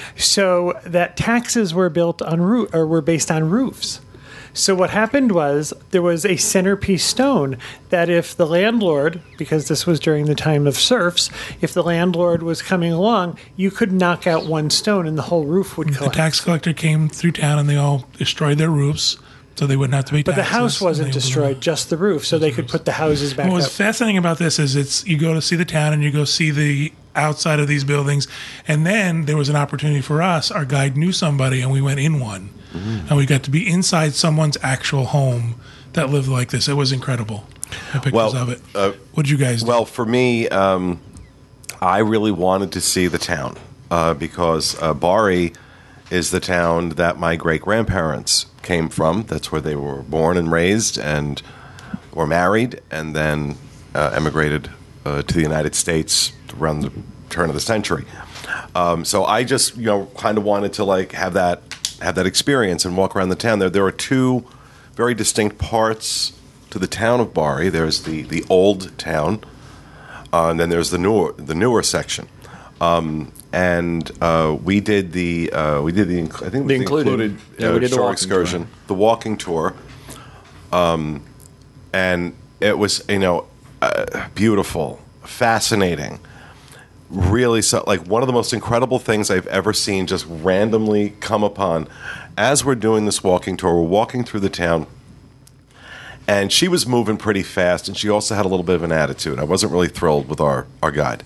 [SPEAKER 3] so that taxes were built on roo- or were based on roofs. So what happened was there was a centerpiece stone that if the landlord, because this was during the time of serfs, if the landlord was coming along, you could knock out one stone and the whole roof would
[SPEAKER 1] The
[SPEAKER 3] collapse.
[SPEAKER 1] tax collector came through town, and they all destroyed their roofs, so they wouldn't have to pay
[SPEAKER 3] but the
[SPEAKER 1] taxes.
[SPEAKER 3] house wasn't
[SPEAKER 1] And they
[SPEAKER 3] destroyed,
[SPEAKER 1] would-
[SPEAKER 3] just the roof, so they could put the houses back
[SPEAKER 1] What was
[SPEAKER 3] up.
[SPEAKER 1] fascinating about this is it's you go to see the town and you go see the outside of these buildings, and then there was an opportunity for us. Our guide knew somebody, and we went in one, and we got to be inside someone's actual home that lived like this. It was incredible. I have pictures
[SPEAKER 5] Well,
[SPEAKER 1] of it.
[SPEAKER 5] uh,
[SPEAKER 1] What did you guys do?
[SPEAKER 5] Well, for me, um, I really wanted to see the town uh, because uh, Bari is the town that my great grandparents came from. That's where they were born and raised, and were married, and then uh, emigrated uh, to the United States around the turn of the century. Um, so I just, you know, kind of wanted to like have that have that experience and walk around the town. There, there are two very distinct parts to the town of Bari. There's the, the old town, uh, and then there's the newer the newer section. Um, and uh, we did the uh, we did the inc- I think it was
[SPEAKER 4] The
[SPEAKER 5] the
[SPEAKER 4] included.
[SPEAKER 5] included
[SPEAKER 4] Yeah,
[SPEAKER 5] uh,
[SPEAKER 4] we did the
[SPEAKER 5] shore
[SPEAKER 4] walking
[SPEAKER 5] excursion,
[SPEAKER 4] tour.
[SPEAKER 5] the walking tour, um, and it was you know uh, beautiful, fascinating. Really, so like one of the most incredible things I've ever seen just randomly come upon as we're doing this walking tour. We're walking through the town, and she was moving pretty fast, and she also had a little bit of an attitude. I wasn't really thrilled with our, our guide.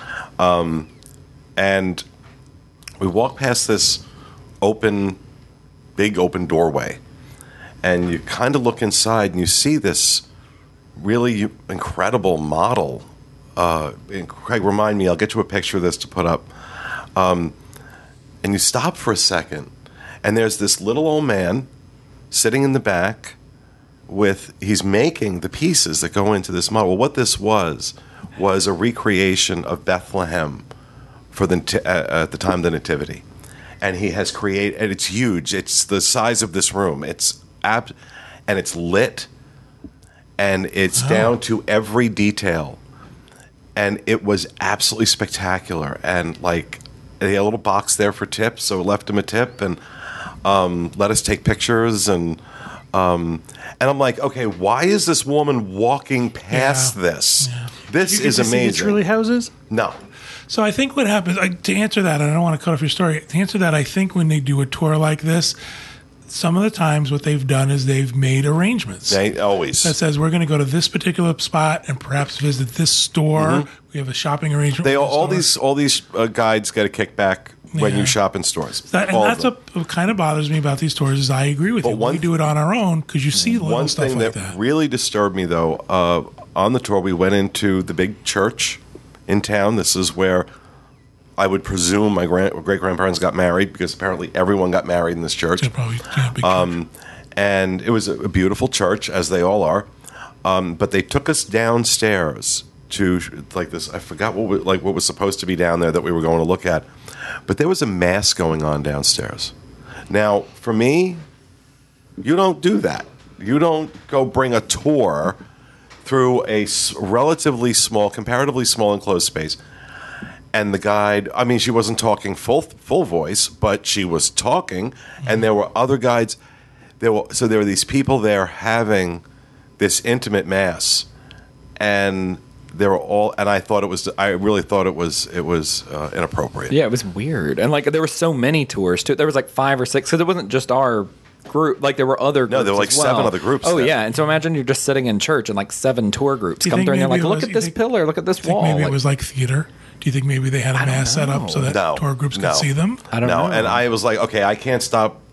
[SPEAKER 5] Um, and we walked past this open, big open doorway, and you kind of look inside, and you see this really incredible model. Uh, and Craig, remind me, I'll get you a picture of this to put up. Um, and you stop for a second, and there's this little old man sitting in the back with, he's making the pieces that go into this model. Well, what this was, was a recreation of Bethlehem for the, nat- uh, at the time of the Nativity. And he has created, and it's huge. It's the size of this room. It's ab- and it's lit, and it's
[SPEAKER 1] Oh.
[SPEAKER 5] down to every detail. And it was absolutely spectacular. And like, they had a little box there for tips, so we left him a tip and um, let us take pictures. And um, and I'm like, okay, why is this woman walking past
[SPEAKER 1] Yeah.
[SPEAKER 5] this? This
[SPEAKER 3] You get
[SPEAKER 5] is
[SPEAKER 3] to see the
[SPEAKER 5] amazing.
[SPEAKER 3] truly houses?
[SPEAKER 5] No,
[SPEAKER 1] So I think what happens, I, to answer that, and I don't want to cut off your story, to answer that, I think when they do a tour like this, some of the times what they've done is they've made arrangements.
[SPEAKER 5] they always.
[SPEAKER 1] that says we're going to go to this particular spot and perhaps visit this store. We have a shopping arrangement.
[SPEAKER 5] Mm-hmm. They
[SPEAKER 1] with the
[SPEAKER 5] all
[SPEAKER 1] store.
[SPEAKER 5] these all these uh, guides get a kickback when
[SPEAKER 1] Yeah.
[SPEAKER 5] you shop in stores.
[SPEAKER 1] That, and
[SPEAKER 5] All of
[SPEAKER 1] that's
[SPEAKER 5] them.
[SPEAKER 1] what, what kind of bothers me about these tours is I agree with
[SPEAKER 5] But
[SPEAKER 1] you.
[SPEAKER 5] one-
[SPEAKER 1] we do it on our own because you see little
[SPEAKER 5] One
[SPEAKER 1] stuff
[SPEAKER 5] thing
[SPEAKER 1] like
[SPEAKER 5] that,
[SPEAKER 1] that.
[SPEAKER 5] really disturbed me, though, uh, on the tour, we went into the big church in town. This is where I would presume my grand, great grandparents got married, because apparently everyone got married in this church.
[SPEAKER 1] They're probably yeah, big
[SPEAKER 5] Um, and it was a beautiful church, as they all are. Um, but they took us downstairs to like this. I forgot what was, like what was supposed to be down there that we were going to look at. But there was a mass going on downstairs. Now, for me, you don't do that. You don't go bring a tour through a s- relatively small, comparatively small enclosed space. And the guide, I mean, she wasn't talking full full voice, but she was talking, and there were other guides. There were so there were these people there having this intimate mass, and they were all. And I thought it was. I really thought it was. It was uh, inappropriate.
[SPEAKER 4] Yeah, it was weird, and like there were so many tours too. There was like five or six, because it wasn't just our group. Like there were other
[SPEAKER 5] No,
[SPEAKER 4] groups
[SPEAKER 5] there were like
[SPEAKER 4] as well.
[SPEAKER 5] seven other groups
[SPEAKER 4] Oh
[SPEAKER 5] there.
[SPEAKER 4] yeah, and so imagine you're just sitting in church and like seven tour groups
[SPEAKER 1] Do you
[SPEAKER 4] come
[SPEAKER 1] think
[SPEAKER 4] through, and you're
[SPEAKER 1] maybe
[SPEAKER 4] like,
[SPEAKER 1] it
[SPEAKER 4] look
[SPEAKER 1] was-
[SPEAKER 4] at
[SPEAKER 1] you
[SPEAKER 4] this
[SPEAKER 1] think-
[SPEAKER 4] pillar, look at this
[SPEAKER 1] I think
[SPEAKER 4] wall.
[SPEAKER 1] maybe
[SPEAKER 4] Like,
[SPEAKER 1] it was like theater. Do you think maybe they had a
[SPEAKER 4] I don't
[SPEAKER 1] mass set up
[SPEAKER 4] know.
[SPEAKER 1] so that
[SPEAKER 5] No,
[SPEAKER 1] tour groups could
[SPEAKER 5] no.
[SPEAKER 1] see them?
[SPEAKER 4] I don't
[SPEAKER 5] no,
[SPEAKER 4] know.
[SPEAKER 5] and I was like, okay, I can't stop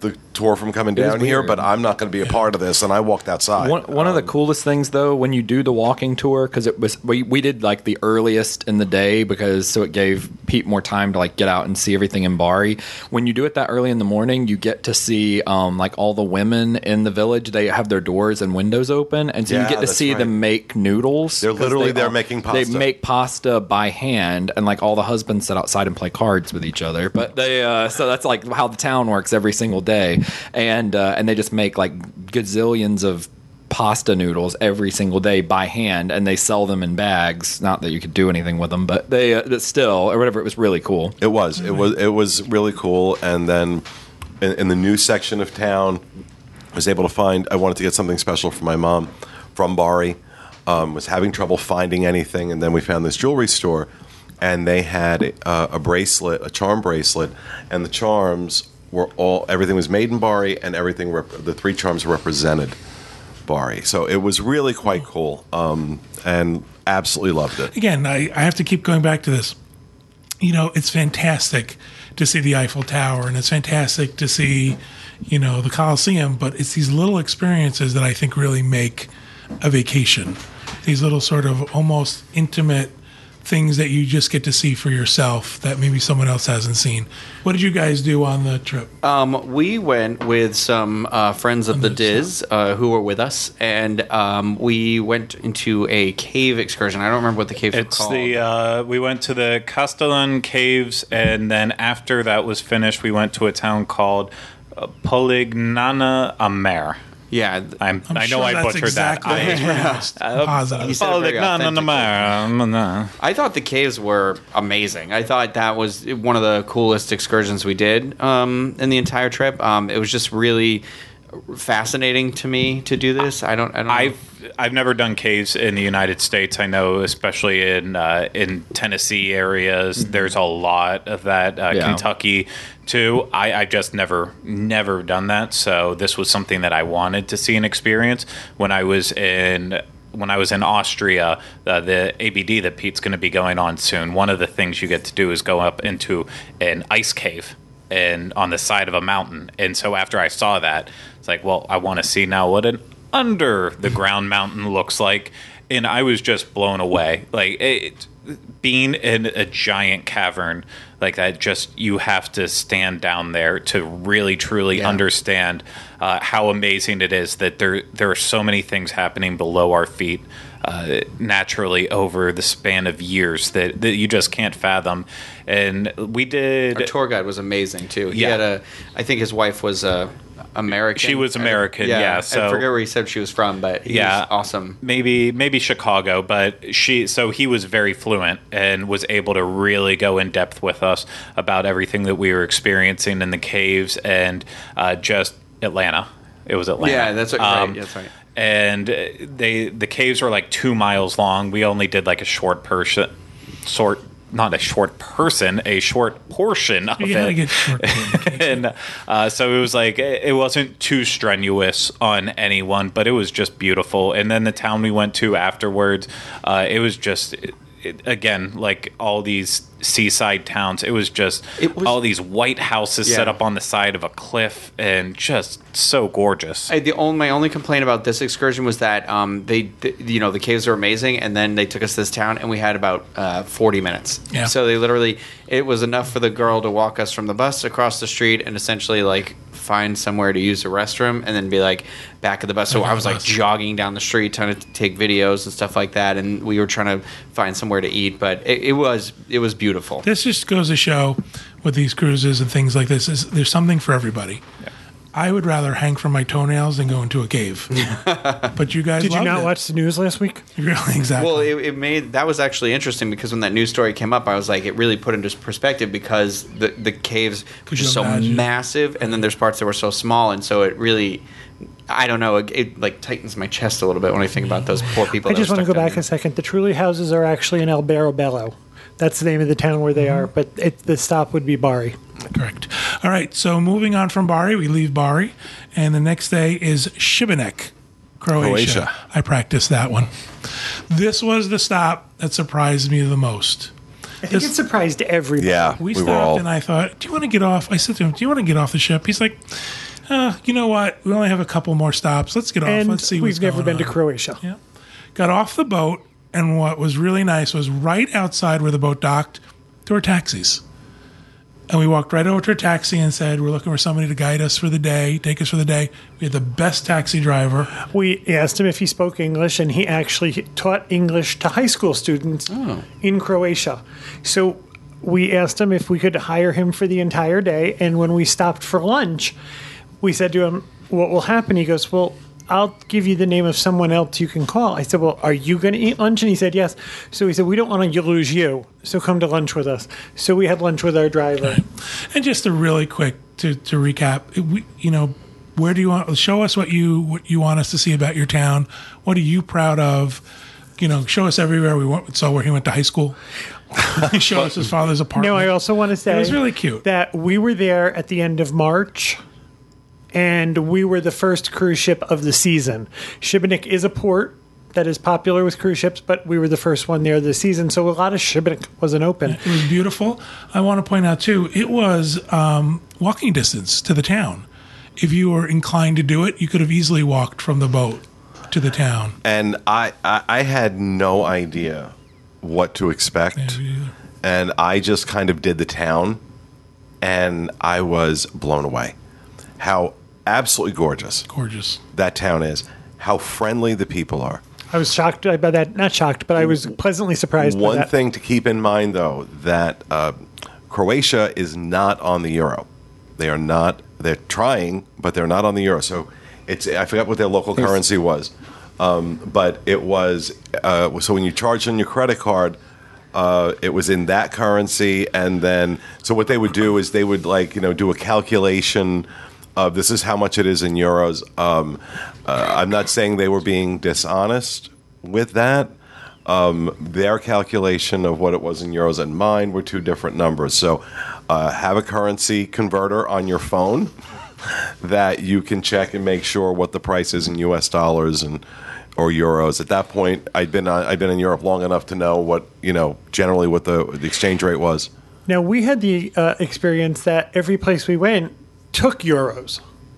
[SPEAKER 5] the tour from coming
[SPEAKER 4] was
[SPEAKER 5] down here,
[SPEAKER 4] weird.
[SPEAKER 5] but I'm not going to be a part of this. And I walked outside.
[SPEAKER 4] One, one of the coolest things, though, when you do the walking tour, because it was we, we did like the earliest in the day because so it gave Pete more time to like get out and see everything in Bari. When you do it that early in the morning, you get to see um, like all the women in the village. They have their doors and windows open, and so
[SPEAKER 5] Yeah,
[SPEAKER 4] you get to
[SPEAKER 5] that's
[SPEAKER 4] see
[SPEAKER 5] right.
[SPEAKER 4] them make noodles.
[SPEAKER 5] They're
[SPEAKER 4] 'cause
[SPEAKER 5] literally
[SPEAKER 4] they
[SPEAKER 5] there
[SPEAKER 4] all-
[SPEAKER 5] making
[SPEAKER 4] They
[SPEAKER 5] pasta.
[SPEAKER 4] make pasta by hand, and like all the husbands sit outside and play cards with each other. But they uh, so that's like how the town works every single day, and uh, and they just make like gazillions of pasta noodles every single day by hand, and they sell them in bags. Not that you could do anything with them, but they uh, still or whatever. It was really cool.
[SPEAKER 5] It was. It was. It was really cool. And then in, in the new section of town, I was able to find. I wanted to get something special for my mom from Bari. Um, was having trouble finding anything, and then we found this jewelry store, and they had uh, a bracelet, a charm bracelet, and the charms were all. Everything was made in Bari, and everything. Rep, the three charms represented Bari. So it was really quite cool, um, and absolutely loved it.
[SPEAKER 1] Again, I, I have to keep going back to this. You know, it's fantastic to see the Eiffel Tower, and it's fantastic to see, you know, the Colosseum, but it's these little experiences that I think really make a vacation. These little sort of almost intimate things that you just get to see for yourself that maybe someone else hasn't seen. What did you guys do on the trip?
[SPEAKER 2] Um, we went with some uh, friends of the Diz uh, who were with us, and um, we went into a cave excursion. I don't remember what the caves
[SPEAKER 6] It's
[SPEAKER 2] were called.
[SPEAKER 6] the uh, we went to the Castellan Caves, and then after that was finished, we went to a town called uh, Polignana Amer.
[SPEAKER 2] yeah, th-
[SPEAKER 6] I'm,
[SPEAKER 1] I'm
[SPEAKER 6] I know
[SPEAKER 1] sure
[SPEAKER 6] I
[SPEAKER 1] that's
[SPEAKER 6] butchered
[SPEAKER 1] exactly
[SPEAKER 6] that.
[SPEAKER 1] how it's
[SPEAKER 6] I,
[SPEAKER 1] pronounced. I'm positive.
[SPEAKER 2] He said it very
[SPEAKER 6] Polignana Amer.
[SPEAKER 2] I thought the caves were amazing. I thought that was one of the coolest excursions we did um, in the entire trip. Um, it was just really fascinating to me to do this. I don't. I don't. Know.
[SPEAKER 6] I've I've never done caves in the United States. I know, especially in uh, in Tennessee areas, there's a lot of that. Uh,
[SPEAKER 4] Yeah.
[SPEAKER 6] Kentucky too. I I just never never done that. So this was something that I wanted to see and experience when I was in. When I was in Austria, uh, the A B D that Pete's going to be going on soon, one of the things you get to do is go up into an ice cave and on the side of a mountain. And so after I saw that, it's like, well, I want to see now what an under the ground mountain looks like. And I was just blown away. Like it, being in a giant cavern like that, just you have to stand down there to really truly
[SPEAKER 2] Yeah.
[SPEAKER 6] understand uh, how amazing it is that there there are so many things happening below our feet uh, naturally over the span of years that, that you just can't fathom. And we did.
[SPEAKER 2] Our tour guide was amazing too. He
[SPEAKER 6] Yeah.
[SPEAKER 2] had a. I think his wife was uh, American.
[SPEAKER 6] She was American, yeah, so-
[SPEAKER 2] I forget where he said she was from, but he
[SPEAKER 6] Yeah.
[SPEAKER 2] was awesome.
[SPEAKER 6] maybe maybe Chicago, but she so he was very fluent and was able to really go in depth with us about everything that we were experiencing in the caves and uh, just Atlanta. It was Atlanta.
[SPEAKER 2] Yeah, that's right.
[SPEAKER 6] Um,
[SPEAKER 2] That's right.
[SPEAKER 6] And uh, they the caves were like two miles long. We only did like a short person, sort not a short person, a short portion of
[SPEAKER 1] You gotta
[SPEAKER 6] it.
[SPEAKER 1] get short.
[SPEAKER 6] and uh, so it was like it wasn't too strenuous on anyone, but it was just beautiful. And then the town we went to afterwards, uh, it was just it, it, again like all these seaside towns. It was just
[SPEAKER 2] It was-
[SPEAKER 6] all these white houses
[SPEAKER 2] Yeah.
[SPEAKER 6] set up on the side of a cliff, and just so gorgeous.
[SPEAKER 2] I, the only my only complaint about this excursion was that um, they, th- you know, the caves are amazing, and then they took us to this town, and we had about uh, forty minutes.
[SPEAKER 1] Yeah.
[SPEAKER 2] So they literally, it was enough for the girl to walk us from the bus across the street and essentially like find somewhere to use the restroom, and then be like back at the bus. So
[SPEAKER 1] Back at
[SPEAKER 2] I was
[SPEAKER 1] the
[SPEAKER 2] like
[SPEAKER 1] bus.
[SPEAKER 2] jogging down the street trying to take videos and stuff like that, and we were trying to find somewhere to eat, but it, it was it was beautiful.
[SPEAKER 1] This just goes to show with these cruises and things like this is there's something for everybody. I would rather hang from my toenails than go into a cave. But you guys
[SPEAKER 3] Did you
[SPEAKER 1] loved
[SPEAKER 3] not
[SPEAKER 1] it.
[SPEAKER 3] watch the news last week?
[SPEAKER 1] Really, exactly.
[SPEAKER 2] Well, it, it made that was actually interesting because when that news story came up, I was like, it really put into perspective because the the caves were
[SPEAKER 1] Could
[SPEAKER 2] just
[SPEAKER 1] you
[SPEAKER 2] so
[SPEAKER 1] imagine?
[SPEAKER 2] massive, and then there's parts that were so small, and so it really, I don't know, it, it like tightens my chest a little bit when I think about those poor people.
[SPEAKER 3] I
[SPEAKER 2] that
[SPEAKER 3] just
[SPEAKER 2] were
[SPEAKER 3] want to
[SPEAKER 2] stuck
[SPEAKER 3] go
[SPEAKER 2] down
[SPEAKER 3] back
[SPEAKER 2] there.
[SPEAKER 3] a second. The Truly houses are actually in Alberobello. That's the name of the town where they are, but it, the stop would be Bari.
[SPEAKER 1] Correct. All right. So moving on from Bari, we leave Bari, and the next day is Šibenik, Croatia.
[SPEAKER 5] Croatia.
[SPEAKER 1] I practiced that one. This was the stop that surprised me the most.
[SPEAKER 3] I think it surprised everybody.
[SPEAKER 5] Yeah,
[SPEAKER 1] We,
[SPEAKER 5] we,
[SPEAKER 1] stopped,
[SPEAKER 5] were all.
[SPEAKER 1] and I thought, "Do you want to get off?" I said to him, "Do you want to get off the ship?" He's like, uh, you know what? We only have a couple more stops. Let's get off.
[SPEAKER 3] And
[SPEAKER 1] Let's see what's
[SPEAKER 3] we've never
[SPEAKER 1] going
[SPEAKER 3] been to
[SPEAKER 1] on."
[SPEAKER 3] Croatia.
[SPEAKER 1] Yeah. Got off the boat, and what was really nice was right outside where the boat docked, there were taxis. And we walked right over to a taxi and said, "We're looking for somebody to guide us for the day, take us for the day." We had the best taxi driver.
[SPEAKER 3] We asked him if he spoke English, and he actually taught English to high school students in Croatia. So we asked him if we could hire him for the entire day. And when we stopped for lunch, we said to him, "What will happen?" He goes, "Well, I'll give you the name of someone else you can call." I said, "Well, are you going to eat lunch?" And he said, "Yes." So he said, "We don't want to lose you, so come to lunch with us." So we had lunch with our driver.
[SPEAKER 1] And just a really quick to, to recap, it- we, you know, where do you want? Show us what you what you want us to see about your town. What are you proud of? You know, show us everywhere we went. Saw where he went to high school. Show us his father's apartment.
[SPEAKER 3] No, I also want to say
[SPEAKER 1] It was really cute.
[SPEAKER 3] that we were there at the end of March, and we were the first cruise ship of the season. Šibenik is a port that is popular with cruise ships, but we were the first one there this season, so a lot of Šibenik wasn't open.
[SPEAKER 1] It was beautiful. I want to point out too, it was um, walking distance to the town. If you were inclined to do it, you could have easily walked from the boat to the town.
[SPEAKER 5] And I, I, I had no idea what to expect.
[SPEAKER 1] Yeah, me either.
[SPEAKER 5] And I just kind of did the town, and I was blown away. How absolutely gorgeous
[SPEAKER 1] Gorgeous.
[SPEAKER 5] that town is. How friendly the people are.
[SPEAKER 3] I was shocked by that. Not shocked, but I was pleasantly surprised by
[SPEAKER 5] One
[SPEAKER 3] that.
[SPEAKER 5] thing to keep in mind, though, that uh, Croatia is not on the euro. They are not. They're trying, but they're not on the euro. So it's. I forgot what their local currency was, um, but it was. Uh, so when you charge on your credit card, uh, it was in that currency, and then so what they would do is they would like you know do a calculation. Uh, this is how much it is in euros. Um, uh, I'm not saying they were being dishonest with that. Um, their calculation of what it was in euros and mine were two different numbers. So uh, have a currency converter on your phone that you can check and make sure what the price is in U S dollars and or euros. At that point, I'd been uh, I'd been in Europe long enough to know what you know generally what the, the exchange rate was.
[SPEAKER 3] Now, we had the uh, experience that every place we went took euros.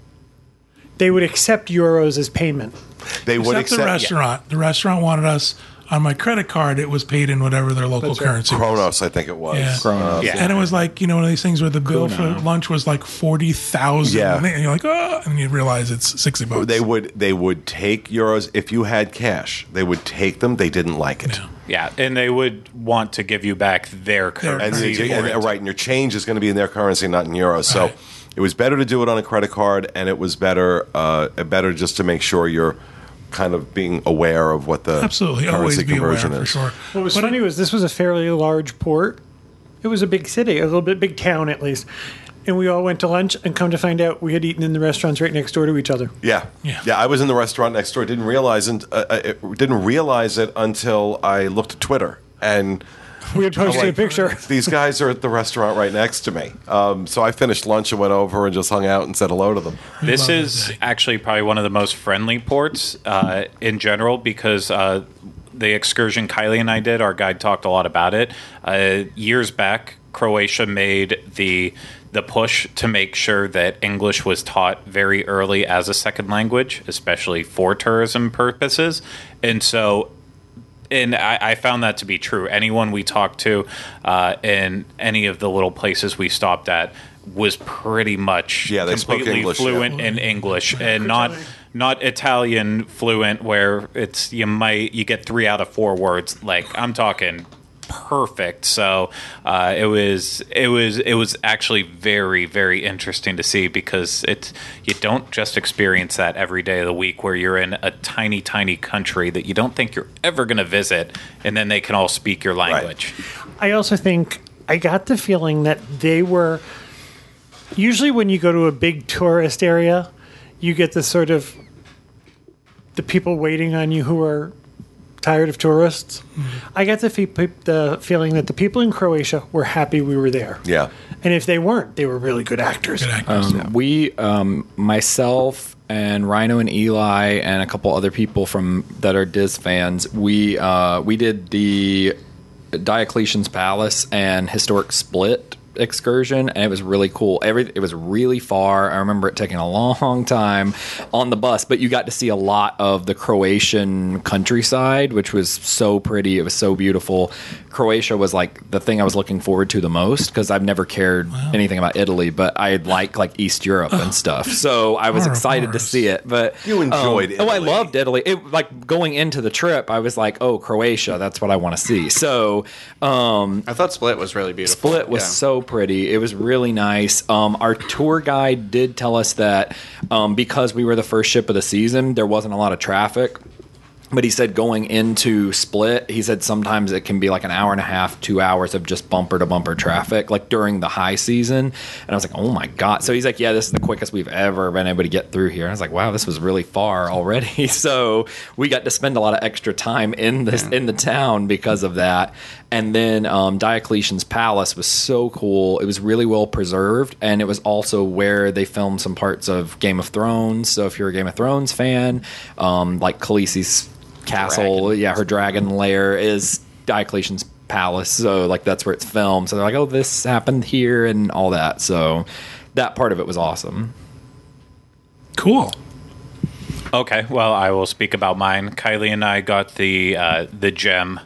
[SPEAKER 3] They would accept euros as payment.
[SPEAKER 5] They would
[SPEAKER 1] Except
[SPEAKER 5] accept
[SPEAKER 1] the restaurant. The restaurant wanted us on my credit card. It was paid in whatever their local
[SPEAKER 3] That's right.
[SPEAKER 1] currency was.
[SPEAKER 5] Kronos, I think it was.
[SPEAKER 1] Yeah.
[SPEAKER 4] Kronos.
[SPEAKER 6] Yeah.
[SPEAKER 1] And it was like, you know, one of these things where the bill for lunch was like forty thousand.
[SPEAKER 5] Yeah.
[SPEAKER 1] And you're like, oh, and you realize it's sixty bucks.
[SPEAKER 5] They would they would take euros if you had cash. They would take them. They didn't like it.
[SPEAKER 1] Yeah.
[SPEAKER 6] Yeah, and they would want to give you back their
[SPEAKER 5] And,
[SPEAKER 6] currency.
[SPEAKER 5] the-
[SPEAKER 6] for
[SPEAKER 5] and-
[SPEAKER 6] it.
[SPEAKER 5] right, and your change is going to be in their currency, not in euros. So
[SPEAKER 1] Right.
[SPEAKER 5] it was better to do it on a credit card, and it was better uh, better just to make sure you're kind of being aware of what the
[SPEAKER 1] Absolutely. Always
[SPEAKER 5] currency
[SPEAKER 1] be aware,
[SPEAKER 5] conversion
[SPEAKER 1] for
[SPEAKER 5] is.
[SPEAKER 1] sure.
[SPEAKER 3] What was
[SPEAKER 1] But
[SPEAKER 3] funny
[SPEAKER 1] it-
[SPEAKER 3] was this was a fairly large port. It was a big city, a little bit big town at least. And we all went to lunch, and come to find out, we had eaten in the restaurants right next door to each other.
[SPEAKER 5] Yeah.
[SPEAKER 1] Yeah.
[SPEAKER 5] yeah, I was in the restaurant next door. Didn't realize and uh, uh, didn't realize it until I looked at Twitter and.
[SPEAKER 3] We had posted a picture.
[SPEAKER 5] These guys are at the restaurant right next to me. Um, so I finished lunch and went over and just hung out and said hello to them.
[SPEAKER 6] This
[SPEAKER 1] love that
[SPEAKER 6] is
[SPEAKER 1] day.
[SPEAKER 6] actually probably one of the most friendly ports uh, in general because uh, the excursion Kylie and I did, our guide talked a lot about it. Uh, years back, Croatia made the the push to make sure that English was taught very early as a second language, especially for tourism purposes. And so And I, I found that to be true. Anyone we talked to uh, in any of the little places we stopped at was pretty much
[SPEAKER 5] Yeah, they spoke
[SPEAKER 6] completely
[SPEAKER 5] English,
[SPEAKER 6] fluent
[SPEAKER 5] yeah.
[SPEAKER 6] in English and not not Italian fluent where it's you might you get three out of four words. Like I'm talking perfect. So uh, it was it was it was actually very very interesting to see because it's you don't just experience that every day of the week where you're in a tiny tiny country that you don't think you're ever going to visit and then they can all speak your language.
[SPEAKER 3] I also think I got the feeling that they were usually when you go to a big tourist area, you get the sort of the people waiting on you who are tired of tourists.
[SPEAKER 1] Mm-hmm.
[SPEAKER 3] I got the, fe- the feeling that the people in Croatia were happy we were there.
[SPEAKER 5] Yeah.
[SPEAKER 3] And if they weren't, they were really good actors.
[SPEAKER 1] Good actors.
[SPEAKER 4] Um, we, um, myself and Rhino and Eli and a couple other people from that are Diz fans, we uh, we did the Diocletian's Palace and Historic Split excursion, and it was really cool. Every it was really far. I remember it taking a long time on the bus, but you got to see a lot of the Croatian countryside, which was so pretty. It was so beautiful. Croatia was like the thing I was looking forward to the most because I've never cared wow. anything about Italy, but I like like East Europe and stuff. So I was excited to see it. But
[SPEAKER 5] you enjoyed
[SPEAKER 4] um,
[SPEAKER 5] Italy.
[SPEAKER 4] Oh, I loved Italy. It, like going into the trip, I was like, oh, Croatia, that's what I want to see. So um,
[SPEAKER 2] I thought Split was really beautiful.
[SPEAKER 4] Split was
[SPEAKER 2] yeah.
[SPEAKER 4] so pretty. It was really nice. Um, our tour guide did tell us that um, because we were the first ship of the season, there wasn't a lot of traffic. But he said going into Split, he said sometimes it can be like an hour and a half, two hours of just bumper to bumper traffic, like during the high season. And I was like, oh my God. So he's like, yeah, this is the quickest we've ever been able to get through here. And I was like, wow, this was really far already. So we got to spend a lot of extra time in this in the town because of that. And then um, Diocletian's Palace was so cool. It was really well preserved. And it was also where they filmed some parts of Game of Thrones. So if you're a Game of Thrones fan, um, like Khaleesi's castle, dragon. yeah, her dragon lair is Diocletian's Palace, so like that's where it's filmed. So they're like, oh, this happened here and all that. So that part of it was awesome.
[SPEAKER 1] Cool.
[SPEAKER 6] Okay, well, I will speak about mine. Kylie and I got the uh, the gem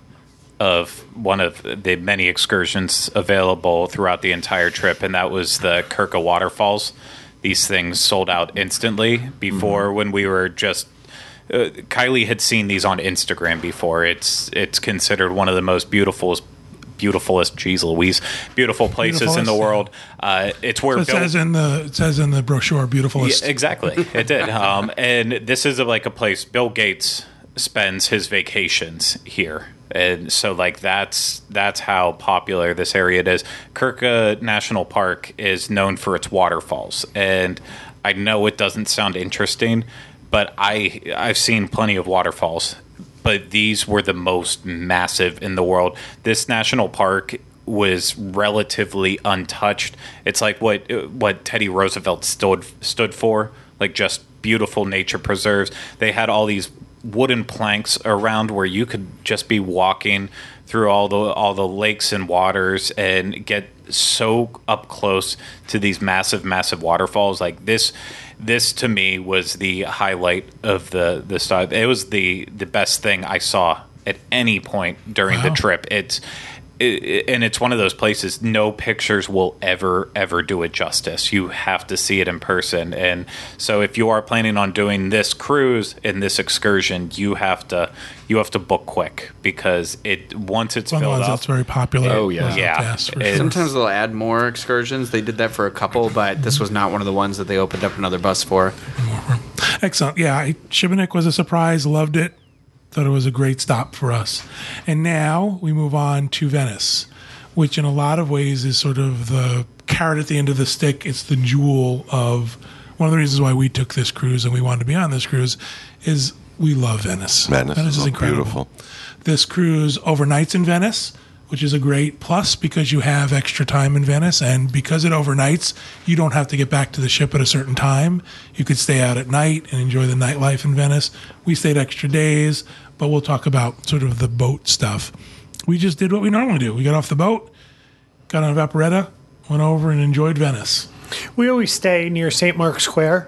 [SPEAKER 6] of one of the many excursions available throughout the entire trip, and that was the Kirka waterfalls. These things sold out instantly. Before, mm-hmm. when we were just Uh, Kylie had seen these on Instagram before. It's it's considered one of the most beautiful, beautifulest, geez Louise, beautiful places beautifulest, in the world. Uh, it's where
[SPEAKER 1] so it Bill, says in the it says in the brochure, beautifulest.
[SPEAKER 6] Yeah, exactly, it did. Um, and this is a, like a place Bill Gates spends his vacations here, and so like that's that's how popular this area is. Kirka National Park is known for its waterfalls, and I know it doesn't sound interesting. But I, I've seen plenty of waterfalls, but these were the most massive in the world. This national park was relatively untouched. It's like what what Teddy Roosevelt stood stood for, like just beautiful nature preserves. They had all these wooden planks around where you could just be walking through all the all the lakes and waters and get so up close to these massive, massive waterfalls. Like this. This to me was the highlight of the the stuff. It was the the best thing I saw at any point during wow. the trip. It's it, it, and it's one of those places no pictures will ever ever do it justice. You have to see it in person. And so if you are planning on doing this cruise and this excursion, you have to you have to book quick because it once it's
[SPEAKER 1] one
[SPEAKER 6] filled
[SPEAKER 1] of the ones
[SPEAKER 6] up.
[SPEAKER 1] that's very popular.
[SPEAKER 4] Oh yeah,
[SPEAKER 6] yeah.
[SPEAKER 2] Sure. Sometimes they'll add more excursions. They did that for a couple, but this was not one of the ones that they opened up another bus for.
[SPEAKER 1] Excellent. Yeah, I, Šibenik was a surprise. Loved it. Thought it was a great stop for us. And now we move on to Venice, which in a lot of ways is sort of the carrot at the end of the stick. It's the jewel of one of the reasons why we took this cruise and we wanted to be on this cruise is we love Venice.
[SPEAKER 5] Venice,
[SPEAKER 1] Venice is incredible. Beautiful. This cruise overnights in Venice, which is a great plus because you have extra time in Venice. And because it overnights, you don't have to get back to the ship at a certain time. You could stay out at night and enjoy the nightlife in Venice. We stayed extra days, but we'll talk about sort of the boat stuff. We just did what we normally do. We got off the boat, got on Vaporetta, went over and enjoyed Venice.
[SPEAKER 3] We always stay near Saint Mark's Square,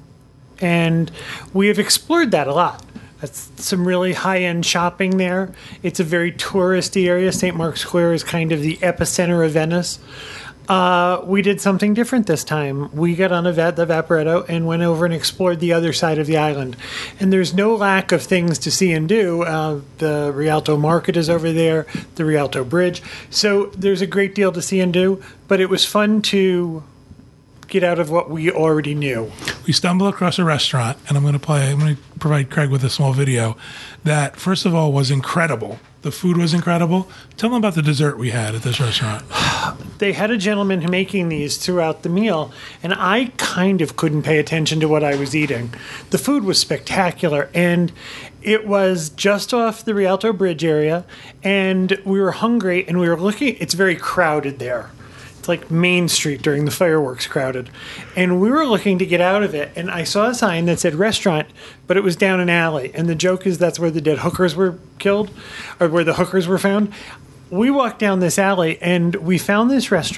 [SPEAKER 3] and we have explored that a lot. That's some really high-end shopping there. It's a very touristy area. Saint Mark's Square is kind of the epicenter of Venice. Uh, we did something different this time. We got on a va- the Vaporetto and went over and explored the other side of the island. And there's no lack of things to see and do. Uh, the Rialto Market is over there, the Rialto Bridge. So there's a great deal to see and do, but it was fun to get out of what we already knew.
[SPEAKER 1] We stumbled across a restaurant, and I'm going to play. I'm going to provide Craig with a small video that, first of all, was incredible. The food was incredible. Tell them about the dessert we had at this restaurant.
[SPEAKER 3] They had a gentleman making these throughout the meal, and I kind of couldn't pay attention to what I was eating. The food was spectacular, and it was just off the Rialto Bridge area, and we were hungry, and we were looking. It's very crowded there. Like Main Street during the fireworks crowded. And we were looking to get out of it, and I saw a sign that said restaurant, but it was down an alley. And the joke is that's where the dead hookers were killed, or where the hookers were found. We walked down this alley, and we found this restaurant,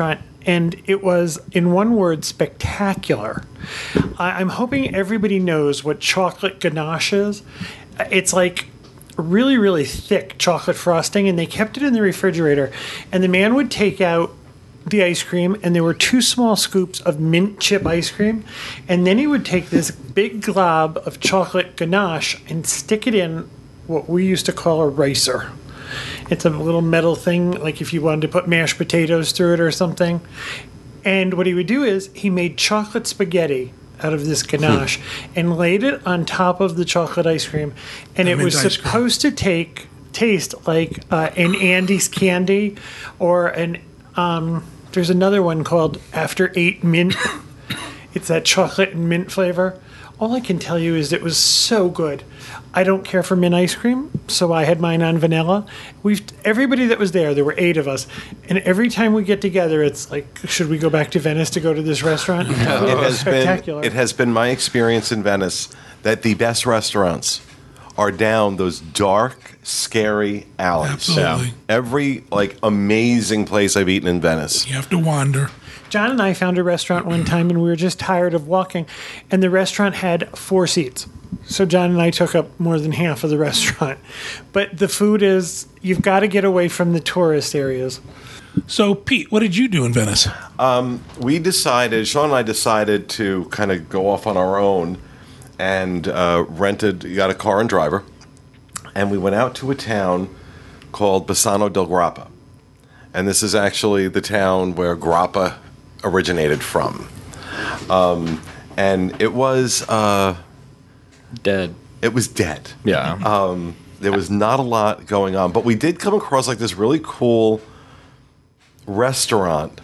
[SPEAKER 3] and it was, in one word, spectacular. I- I'm hoping everybody knows what chocolate ganache is. It's like really, really thick chocolate frosting, and they kept it in the refrigerator. And the man would take out the ice cream, and there were two small scoops of mint chip ice cream, and then he would take this big glob of chocolate ganache and stick it in what we used to call a ricer. It's a little metal thing, like if you wanted to put mashed potatoes through it or something. And what he would do is he made chocolate spaghetti out of this ganache and laid it on top of the chocolate ice cream, and
[SPEAKER 1] The
[SPEAKER 3] it
[SPEAKER 1] mint
[SPEAKER 3] was
[SPEAKER 1] ice cream.
[SPEAKER 3] supposed to take taste like uh, an Andes candy or an um, there's another one called After Eight Mint. It's that chocolate and mint flavor. All I can tell you is it was so good. I don't care for mint ice cream, so I had mine on vanilla. We've everybody that was there, there were eight of us, and every time we get together, it's like, should we go back to Venice to go to this restaurant?
[SPEAKER 5] It has
[SPEAKER 3] Spectacular.
[SPEAKER 5] been it has been my experience in Venice that the best restaurants are down those dark, scary alleys.
[SPEAKER 1] Absolutely.
[SPEAKER 5] Every like amazing place I've eaten in Venice.
[SPEAKER 1] You have to wander.
[SPEAKER 3] John and I found a restaurant one time, and we were just tired of walking, and the restaurant had four seats. So John and I took up more than half of the restaurant. But the food is, you've got to get away from the tourist areas.
[SPEAKER 1] So, Pete, what did you do in Venice?
[SPEAKER 5] We decided, Sean and I decided to kind of go off on our own and uh, rented, got a car and driver, and we went out to a town called Bassano del Grappa. And this is actually the town where grappa originated from. Um, and it was uh,
[SPEAKER 4] Dead.
[SPEAKER 5] it was dead.
[SPEAKER 4] Yeah.
[SPEAKER 5] Um, there was not a lot going on, but we did come across like this really cool restaurant.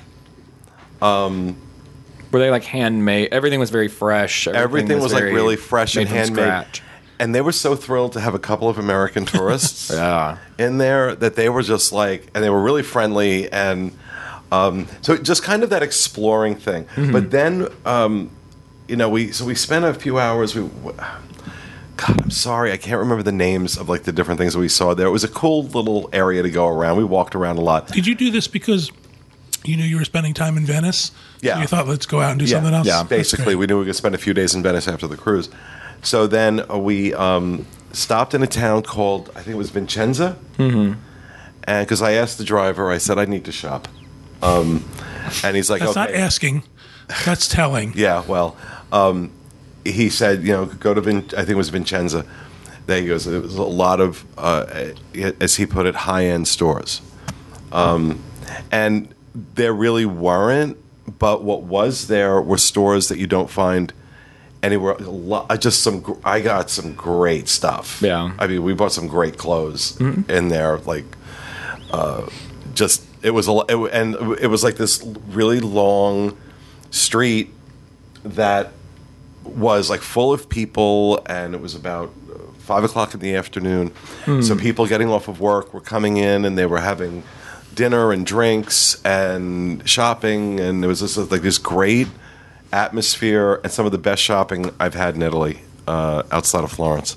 [SPEAKER 4] Were they like handmade? Everything was very fresh.
[SPEAKER 5] Everything was, like
[SPEAKER 4] very
[SPEAKER 5] really fresh and
[SPEAKER 4] made from
[SPEAKER 5] handmade.
[SPEAKER 4] scratch.
[SPEAKER 5] And they were so thrilled to have a couple of American tourists
[SPEAKER 4] Yeah.
[SPEAKER 5] in there that they were just like, and they were really friendly. And um, so just kind of that exploring thing.
[SPEAKER 4] Mm-hmm.
[SPEAKER 5] But then, um, you know, we, so we spent a few hours. We, God, I'm sorry. I can't remember the names of like the different things that we saw there. It was a cool little area to go around. We walked around a lot.
[SPEAKER 1] Did you do this because you knew you were spending time in Venice?
[SPEAKER 5] Yeah.
[SPEAKER 1] So you thought, let's go out and do something else?
[SPEAKER 4] Yeah.
[SPEAKER 1] That's
[SPEAKER 5] Basically,
[SPEAKER 1] great.
[SPEAKER 5] we knew we could spend a few days in Venice after the cruise. So then uh, we um, stopped in a town called, I think it was Vincenza. Mm-hmm. And because I asked the driver, I said, I need to shop. Um, and he's like,
[SPEAKER 1] That's
[SPEAKER 5] okay.
[SPEAKER 1] not asking. That's telling.
[SPEAKER 5] Yeah, well, um, he said, you know, go to, Vin- I think it was Vincenza. There he goes. It was a lot of, uh, as he put it, high-end stores. Um, and there really weren't, but what was there were stores that you don't find anywhere. A lot, just some, gr- I got some great stuff.
[SPEAKER 4] Yeah.
[SPEAKER 5] I mean, we bought some great clothes in there, like, uh, just, it was, a, lo- it, and it was like this really long street that was like full of people, and it was about five o'clock in the afternoon. So people getting off of work were coming in, and they were having dinner and drinks and shopping, and there was this like this great atmosphere and some of the best shopping I've had in Italy uh, outside of Florence.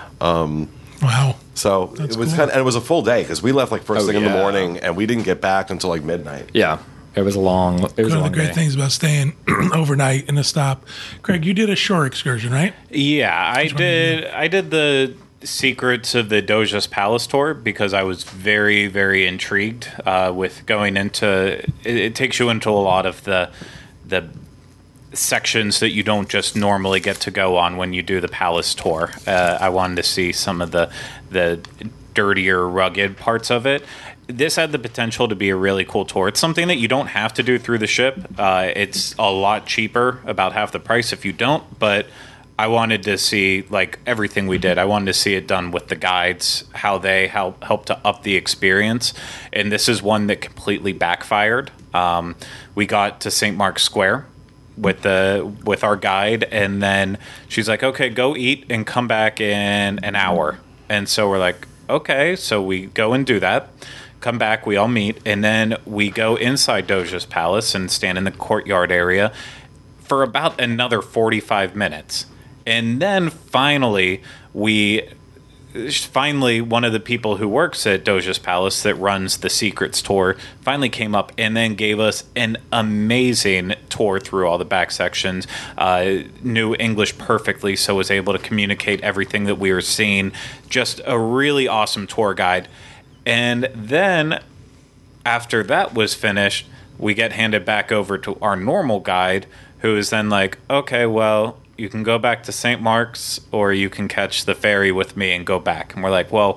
[SPEAKER 1] Wow.
[SPEAKER 5] So
[SPEAKER 1] That's
[SPEAKER 5] it was
[SPEAKER 1] cool.
[SPEAKER 5] kind of, and it was a full day because we left like first
[SPEAKER 4] Oh,
[SPEAKER 5] thing in the
[SPEAKER 4] yeah.
[SPEAKER 5] morning, and we didn't get back until like midnight.
[SPEAKER 4] Yeah. It was a long. It was a
[SPEAKER 1] One of
[SPEAKER 4] long
[SPEAKER 1] the great
[SPEAKER 4] day.
[SPEAKER 1] things about staying overnight in a stop. Craig, you did a shore excursion, right?
[SPEAKER 6] Yeah, I
[SPEAKER 1] one did
[SPEAKER 6] did. I did the Secrets of the Doge's Palace tour because I was very, very intrigued uh, with going into. It, it takes you into a lot of the the sections that you don't just normally get to go on when you do the palace tour. Uh, I wanted to see some of the the dirtier, rugged parts of it. This had the potential to be a really cool tour. It's something that you don't have to do through the ship. Uh, it's a lot cheaper, about half the price if you don't, but I wanted to see like everything we did. I wanted to see it done with the guides, how they help help to up the experience. And this is one that completely backfired. Um, we got to Saint Mark's Square with the with our guide, and then she's like, "Okay, go eat and come back in an hour." And so we're like, "Okay." So we go and do that. Come back, we all meet, and then we go inside Doge's Palace and stand in the courtyard area for about another forty-five minutes. And then finally, we finally, one of the people who works at Doja's Palace that runs the Secrets tour finally came up and then gave us an amazing tour through all the back sections. Uh, knew English perfectly, so was able to communicate everything that we were seeing. Just a really awesome tour guide. And then after that was finished, we get handed back over to our normal guide, who is then like, okay, well, you can go back to Saint Mark's or you can catch the ferry with me and go back. And we're like, well,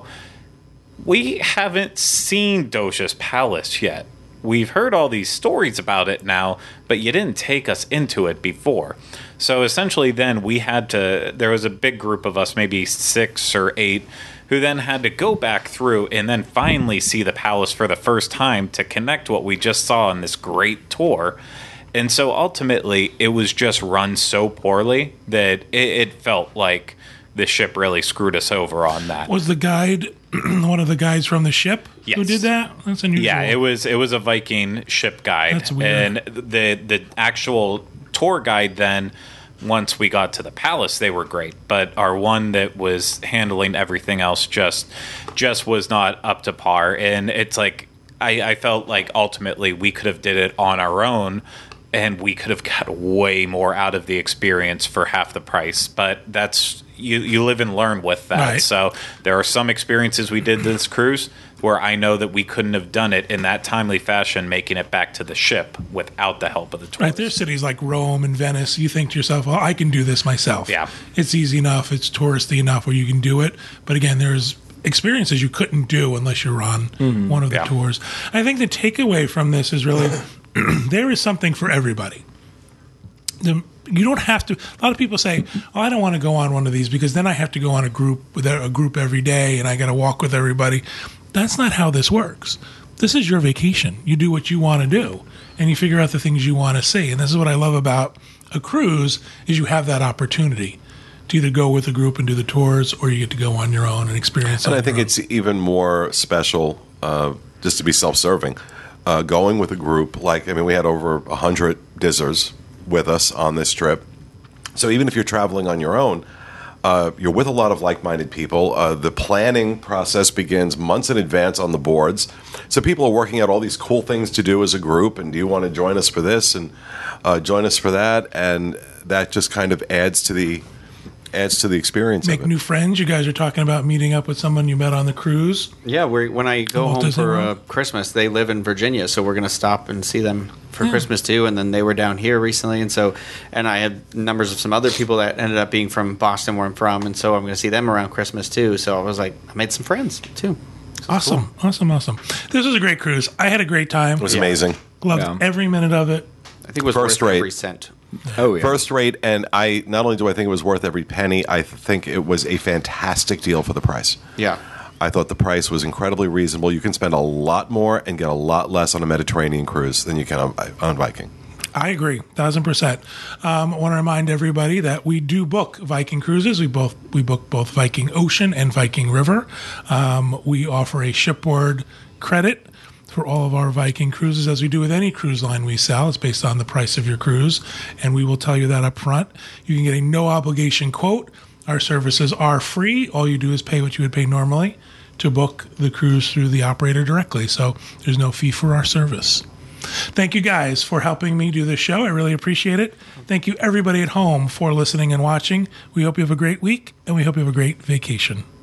[SPEAKER 6] we haven't seen Doja's Palace yet. We've heard all these stories about it now, but you didn't take us into it before. So essentially then we had to, there was a big group of us, maybe six or eight, who then had to go back through and then finally see the palace for the first time to connect what we just saw in this great tour. And so ultimately, it was just run so poorly that it, it felt like the ship really screwed us over on that.
[SPEAKER 1] Was the guide one of the guys from the ship
[SPEAKER 6] yes.
[SPEAKER 1] who did that? That's unusual.
[SPEAKER 6] Yeah, it was it was a Viking ship guide.
[SPEAKER 1] That's weird.
[SPEAKER 6] And the the actual tour guide then, once we got to the palace, they were great. But our one that was handling everything else just just was not up to par. And it's like I, I felt like ultimately we could have did it on our own. And we could have got way more out of the experience for half the price. But that's you, you live and learn with that.
[SPEAKER 1] Right.
[SPEAKER 6] So there are some experiences we did this cruise where I know that we couldn't have done it in that timely fashion, making it back to the ship without the help of the tourists.
[SPEAKER 1] Right, there's cities like Rome and Venice. You think to yourself, well, I can do this myself.
[SPEAKER 6] Yeah.
[SPEAKER 1] It's easy enough. It's touristy enough where you can do it. But again, there's experiences you couldn't do unless you're on mm-hmm. one of the
[SPEAKER 6] Yeah.
[SPEAKER 1] tours. I think the takeaway from this is really there is something for everybody. The, you don't have to. A lot of people say, "Oh, I don't want to go on one of these because then I have to go on a group with a, a group every day, and I got to walk with everybody." That's not how this works. This is your vacation. You do what you want to do, and you figure out the things you want to see. And this is what I love about a cruise: is you have that opportunity to either go with a group and do the tours, or you get to go on your own and experience.
[SPEAKER 5] And
[SPEAKER 1] on
[SPEAKER 5] I think
[SPEAKER 1] your own.
[SPEAKER 5] it's even more special, uh, just to be self-serving. Uh, going with a group, like, I mean, we had over one hundred Dizzers with us on this trip. So even if you're traveling on your own, uh, you're with a lot of like-minded people. Uh, the planning process begins months in advance on the boards. So people are working out all these cool things to do as a group, and do you want to join us for this and uh, join us for that? And that just kind of adds to the adds to the experience.
[SPEAKER 1] Make
[SPEAKER 5] of it.
[SPEAKER 1] new friends. You guys are talking about meeting up with someone you met on the cruise.
[SPEAKER 2] Yeah, we're, when I go
[SPEAKER 1] Walt
[SPEAKER 2] home
[SPEAKER 1] Disney
[SPEAKER 2] for uh,
[SPEAKER 1] World?
[SPEAKER 2] Christmas, they live in Virginia, so we're going to stop and see them for
[SPEAKER 1] Yeah.
[SPEAKER 2] Christmas too. And then they were down here recently, and so and I had numbers of some other people that ended up being from Boston, where I'm from, and so I'm going to see them around Christmas too. So I was like, I made some friends too.
[SPEAKER 1] Awesome, awesome, awesome. This was a great cruise. I had a great time.
[SPEAKER 5] It was amazing.
[SPEAKER 1] Loved
[SPEAKER 4] Yeah.
[SPEAKER 1] every minute of it.
[SPEAKER 2] I think it was
[SPEAKER 5] First
[SPEAKER 2] worth
[SPEAKER 5] rate.
[SPEAKER 2] every cent.
[SPEAKER 4] Oh, yeah.
[SPEAKER 5] First rate, and I not only do I think it was worth every penny, I think it was a fantastic deal for the price.
[SPEAKER 2] Yeah.
[SPEAKER 5] I thought the price was incredibly reasonable. You can spend a lot more and get a lot less on a Mediterranean cruise than you can on, on Viking.
[SPEAKER 1] I agree, thousand percent. Um, I want to remind everybody that we do book Viking cruises. We both we book both Viking Ocean and Viking River. Um, we offer a shipboard credit for all of our Viking cruises, as we do with any cruise line we sell. It's based on the price of your cruise, and we will tell you that up front. You can get a no obligation quote. Our services are free. All you do is pay what you would pay normally to book the cruise through the operator directly. So there's no fee for our service. Thank you guys for helping me do this show. I really appreciate it. Thank you everybody at home for listening and watching. We hope you have a great week, and we hope you have a great vacation.